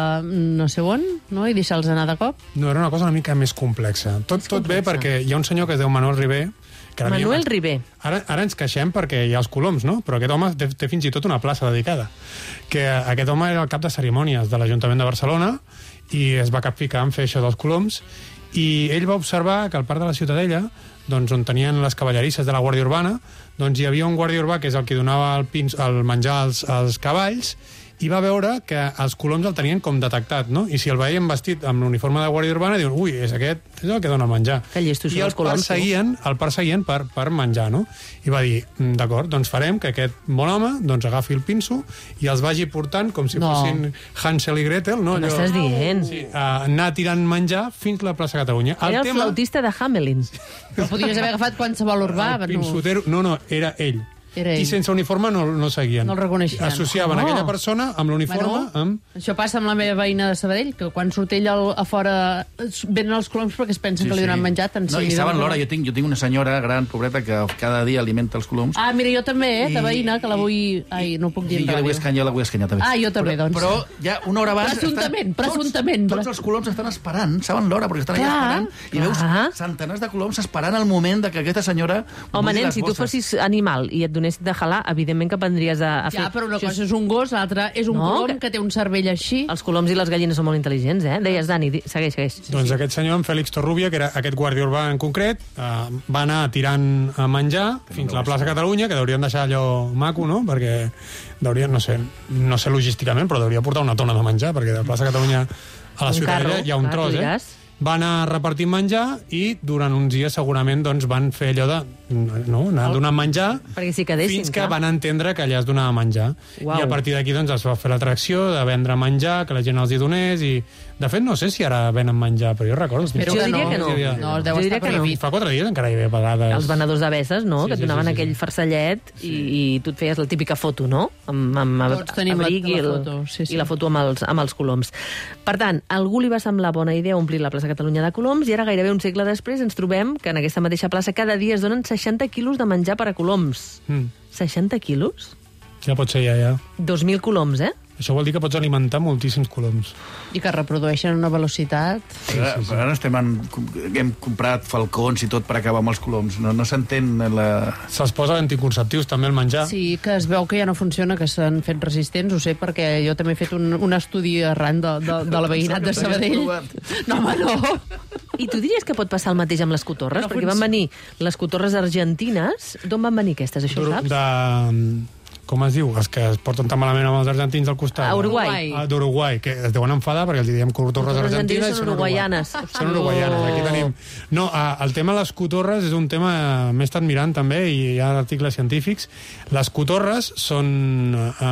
no sé on, no?, i deixar-los anar de cop? No, era una cosa una mica més complexa. Tot, més tot complexa. Bé perquè hi ha un senyor que es diu Manuel Ribé. Que Manuel mi... Ribé. Ara, ara ens queixem perquè hi ha els coloms, no? Però aquest home té, té fins i tot una plaça dedicada. Que aquest home era el cap de cerimònies de l'Ajuntament de Barcelona i es va capficar en fer això dels coloms i ell va observar que al parc de la Ciutadella, doncs, on tenien les cavallerisses de la Guàrdia Urbana, doncs hi havia un guàrdia urbà que és el que donava el, pins, el menjar als, als cavalls i va veure que els coloms el tenien com detectat, no? I si el veien vestit amb l'uniforme de Guàrdia Urbana, diuen, ui, és aquest, és el que dona el menjar. Que llestos I el coloms, perseguien, el perseguien per, per menjar, no? I va dir, d'acord, doncs farem que aquest bon home doncs agafi el pinso i els vagi portant com si no. fossin Hansel i Gretel, no? Allò, m'estàs dient? Sí, uh, anar tirant menjar fins a la plaça Catalunya. Era el, el tema... flautista de Hamelin. Però podries haver agafat qualsevol urbà. El pinsotero... No, no, era ell. Era ell. I sense uniforme no, no seguien. No el reconeixien. Associaven oh. aquella persona amb l'uniforme... Bueno, amb... Això passa amb la meva veïna de Sabadell, que quan surt ell al, a fora venen els coloms perquè es pensen sí, que li donen sí. menjar. Tant no, si i saben l'hora. Jo tinc, jo tinc una senyora gran, pobreta, que cada dia alimenta els coloms. Ah, mira, jo també, eh, de veïna, que la vull... Ai, no ho puc dir sí, en ràdio. Jo la vull escanyar, la vull escanyar també. Ah, jo també, però, doncs. Però ja una hora abans... Presumptament, estan, presumptament. Tots, tots els coloms estan esperant, saben l'hora, perquè estan clar, allà esperant, i clar. veus centenars de coloms esperant el moment de que aquesta senyora... Home, nen, si tu fossis animal i et donessis de jalar, evidentment que prendries a, a fer... Ja, però una cosa és un gos, l'altra és un no, colom que... que té un cervell així. Els coloms i les gallines són molt intel·ligents, eh? Deies, Dani, segueix, segueix. Sí, doncs sí. Aquest senyor, en Fèlix Torrubia, que era aquest guàrdia urbà en concret, eh, va anar tirant a menjar fins a la plaça Catalunya, que deurien deixar allò maco, no?, perquè deurien, no sé, no sé logísticament, però deuria portar una tona de menjar, perquè de la plaça Catalunya a la un Ciutadella carro, hi ha un clar, tros, eh? va anar repartint menjar i durant uns dies segurament doncs, van fer allò de no, anar donant menjar perquè si quedessin, fins que clar. van entendre que allà es donava menjar. Uau. I a partir d'aquí doncs, es va fer l'atracció de vendre menjar, que la gent els hi donés i de fet no sé si ara venen menjar, però jo recordo... Però jo diria que no. no deu estar prohibit. Fa quatre dies encara hi havia pagades. Els venedors de besses, no? Sí, que et sí, donaven sí, sí, aquell sí. farcellet i, i tu et feies la típica foto, no? Amb, amb, Tots tenim la, abric la i, el, foto. Sí, sí. i la foto amb els, amb els coloms. Per tant, a algú li va semblar bona idea omplir la plaça Catalunya de coloms i ara gairebé un segle després ens trobem que en aquesta mateixa plaça cada dia es donen seixanta quilos de menjar per a coloms. Mm. seixanta quilos? Ja pot ser, ja, ja. dos mil coloms, eh? Això vol dir que pots alimentar moltíssims coloms. I que reprodueixen a una velocitat... Sí, sí, sí. Ara estem en, hem comprat falcons i tot per acabar amb els coloms. No, no s'entén la... Se'ls posa anticonceptius també al menjar. Sí, que es veu que ja no funciona, que s'han fet resistents, ho sé, perquè jo també he fet un, un estudi arran de, de, de la veïnat de Sabadell. No, home, no. I tu diries que pot passar el mateix amb les cotorres? No, perquè van venir les cotorres argentines. D'on van venir aquestes, això ho saps? De... Com es diu? Els que es porten tan malament amb els argentins al costat. A Uruguai. Ah, d'Uruguai, que es deuen enfadar perquè els diem cotorres argentines i són uruguaianes. Són uruguaianes, aquí tenim... No, el tema de les cotorres és un tema... M'he estat mirant també, i hi ha articles científics. Les cotorres són,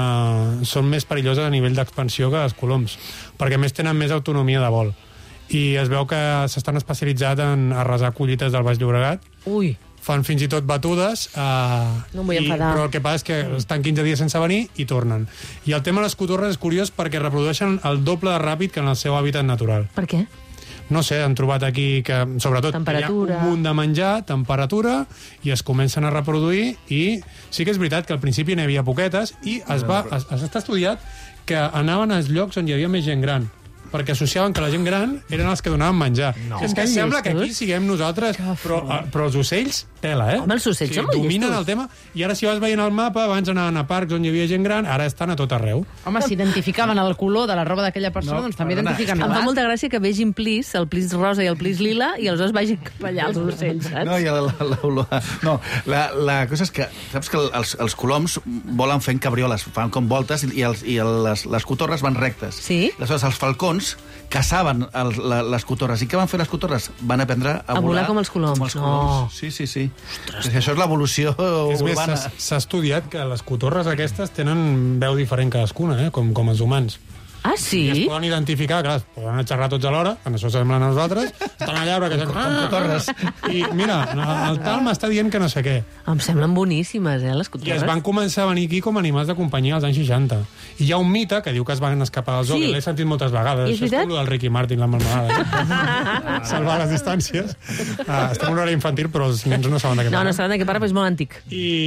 uh, són més perilloses a nivell d'expansió que els coloms, perquè més tenen més autonomia de vol. I es veu que s'estan especialitzat en arrasar collites del Baix Llobregat. Ui. Fan fins i tot batudes, eh, no em vull i, enfadar. però el que passa és que estan quinze dies sense venir i tornen. I el tema de les cotorres és curiós perquè reprodueixen el doble de ràpid que en el seu hàbitat natural. Per què? No sé, han trobat aquí que, sobretot, que hi ha un munt de menjar, temperatura, i es comencen a reproduir, i sí que és veritat que al principi n'hi havia poquetes, i es va, es, es està estudiat que anaven als llocs on hi havia més gent gran, perquè associaven que la gent gran eren els que donaven menjar. No. És que sembla que aquí siguem nosaltres, però, però els ocells, tela, eh? Home, els ocells sí, són molt dominen llestos. el tema, i ara si vas veient el mapa, abans anaven a parcs on hi havia gent gran, ara estan a tot arreu. Home, si identificaven el color de la roba d'aquella persona, no, doncs també identifiquen Em fa molta gràcia que vegin plis, el plis rosa i el plis lila, i aleshores vagin cap allà els ocells, saps? No, i la, la, la, no la, la cosa és que, saps que els, els coloms volen fent cabrioles, fan com voltes, i, els, i el, les, les cotorres van rectes. Sí? Aleshores, els falcons caçaven el, la, les cotorres. I què van fer les cotorres? Van aprendre a, a volar, volar com els coloms. Com els coloms. No. Sí, sí, sí. Ostres, això és l'evolució urbana. És més, s'ha estudiat que les cotorres aquestes tenen veu diferent cadascuna, eh? com, com els humans. Ah, sí? I es poden identificar, clar, es poden xerrar tots alhora, en això semblen a nosaltres, estan allà perquè són com cotorres. I mira, el tal m'està dient que no sé què. Em semblen boníssimes, eh, les cotorres. I es van començar a venir aquí com a animals de companyia als anys seixanta. I hi ha un mite que diu que es van escapar del zoo, sí. que l'he sentit moltes vegades. I és veritat? Això és com el del Ricky Martin, la marmelada. Salvar les distàncies. Uh, estem en un horari infantil, però els nens no saben de què parla. No, parla. no saben de què parla, però és molt antic.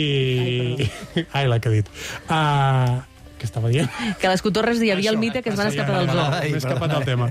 I... Ai, l'he que dit. Uh... Què estava dient? Que a les cotorres hi havia el mite que es van escapar del zoo. M'he escapat del tema.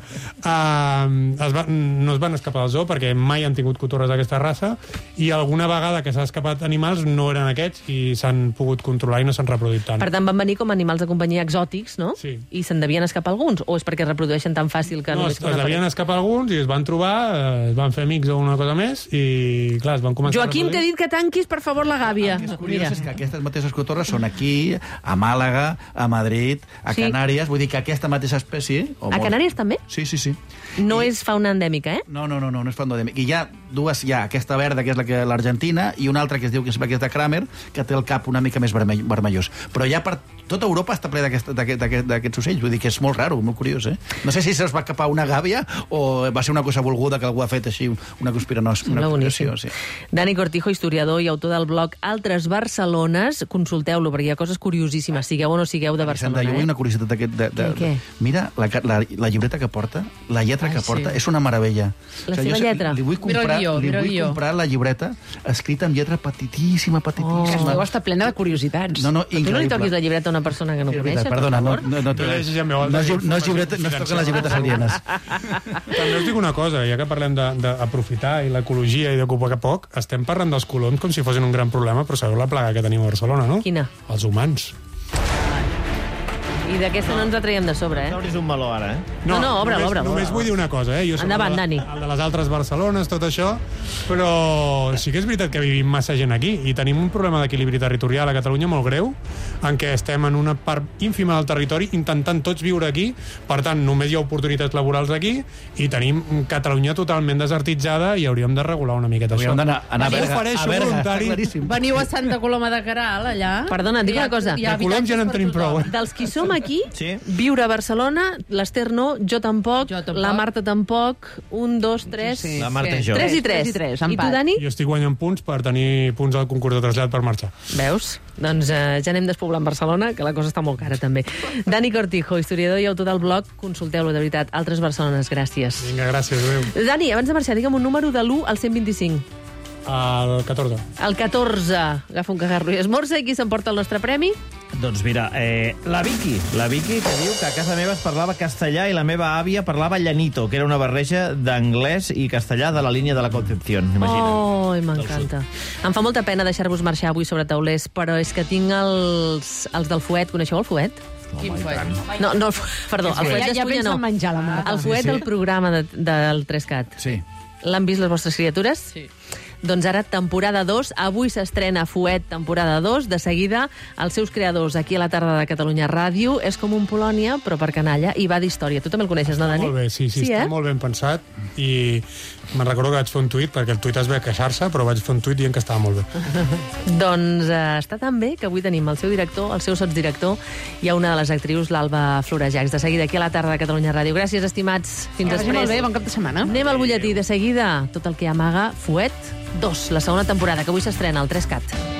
Uh, es va, no es van escapar del zoo perquè mai han tingut cotorres d'aquesta raça, i alguna vegada que s'ha escapat animals no eren aquests i s'han pogut controlar i no s'han reproduït tant. Per tant, van venir com animals de companyia exòtics, no? Sí. I se'n devien escapar alguns? O és perquè es reprodueixen tan fàcil que... No, es, es devien escapar alguns i es van trobar, eh, es van fer amics o una cosa més, i clar, es van començar Joaquim, a reproduir. t'he dit que tanquis, per favor, la gàbia. El que és curiós és que aquestes mateixes cotorres són aquí, a Màlaga, a Madrid, a sí. Canàries, vull dir que aquesta mateixa espècie... O a Canàries també? Sí, sí, sí. No I... és fauna endèmica, eh? No, no, no, no, no és fauna endèmica. I hi ha dues, hi ha aquesta verda, que és la que l'Argentina, i una altra que es diu que és de Kramer, que té el cap una mica més vermell, vermellós. Però ja per tota Europa està ple d'aquests ocells, vull dir que és molt raro, molt curiós, eh? No sé si se'ls va capar una gàbia o va ser una cosa volguda que algú ha fet així, una conspiració. Una conspiració, sí. Dani Cortijo, historiador i autor del blog Altres Barcelones, consulteu-lo, perquè hi ha coses curiosíssimes, sigueu o no sigueu de Barcelona. Jo vull una curiositat d'aquest... De, de, què? Mira, la, la, la llibreta que porta, la lletra Ai, que porta, sí. és una meravella. La o sigui, seva lletra? Li vull comprar, guió, li vull comprar la llibreta escrita amb lletra petitíssima, petitíssima. Oh. Deu estar plena de curiositats. No, no, tu no li toquis la llibreta a una persona que no sí, coneixes, perdona, per no, no, no, no, no, no, no, és llibreta, no es toquen les llibretes alienes. També us dic una cosa, ja que parlem d'aprofitar i l'ecologia i de poc a poc, estem parlant dels coloms com si fossin un gran problema, però sabeu la plaga que tenim a Barcelona, no? Quina? Els humans. I d'aquesta no ens la traiem de sobre, eh? Obris un meló ara, eh? No, no, obre'l, només, obre'l. Només vull dir una cosa, eh? Jo soc Endavant, el de, Dani. el de les altres Barcelones, tot això, però sí que és veritat que vivim massa gent aquí i tenim un problema d'equilibri territorial a Catalunya molt greu, en què estem en una part ínfima del territori intentant tots viure aquí, per tant, només hi ha oportunitats laborals aquí i tenim Catalunya totalment desertitzada i hauríem de regular una miqueta Hauríem això. d'anar anar a M'hi Berga, ofereixo a Berga, voluntari. claríssim. Veniu a Santa Coloma de Queralt, allà. Perdona, et dic una cosa. Hi ha De Coloms ja n'en tenim prou, eh? Dels qui som aquí, Sí. viure a Barcelona, l'Ester no, jo tampoc, Jo tampoc. la Marta tampoc, un, dos, tres... Sí, La Marta sí. i jo. Tres i tres. Tres i tres, I tu, empat. Dani? Jo estic guanyant punts per tenir punts al concurs de trasllat per marxar. Veus? Doncs eh, ja anem despoblant Barcelona, que la cosa està molt cara, també. Dani Cortijo, historiador i autor del blog, consulteu-lo, de veritat. Altres Barcelones, gràcies. Vinga, gràcies, adéu. Dani, abans de marxar, digue'm un número de l'u al cent vint-i-cinc. El catorze. El catorze. Agafa un cagarro i esmorza. I qui s'emporta el nostre premi? Doncs mira, eh, la Vicky, la Vicky que diu que a casa meva es parlava castellà i la meva àvia parlava llanito, que era una barreja d'anglès i castellà de la línia de la Concepción, imagina't. Oh, m'encanta. Em fa molta pena deixar-vos marxar avui sobre taulers, però és que tinc els, els del Fuet. Coneixeu el Fuet? Quin fuet? No, no, el, fu- perdó, el Fuet Ja, ja d'Espunya pensa no. en menjar la Marta. El Fuet Sí, sí. del programa de, del tres cat. Sí. L'han vist les vostres criatures? Sí. Doncs ara, temporada dos, avui s'estrena Fuet, temporada dos, de seguida, els seus creadors aquí a la tarda de Catalunya Ràdio, és com un Polònia, però per canalla, i va d'història. Tu també el coneixes, no, Dani? Molt bé, sí, sí, sí està eh? molt ben pensat i me'n recordo que vaig fer un tuit, perquè el tuit es ve a queixar-se, però vaig fer un tuit dient que estava molt bé. Doncs eh, està tan bé que avui tenim el seu director, el seu sotsdirector, i a una de les actrius, l'Alba Florejacs. De seguida, aquí a la tarda de Catalunya Ràdio. Gràcies, estimats. Fins Que vagi després. molt bé, bon cap de setmana. Anem al butlletí. De seguida, tot el que amaga Fuet dos, la segona temporada, que avui s'estrena al tres cat.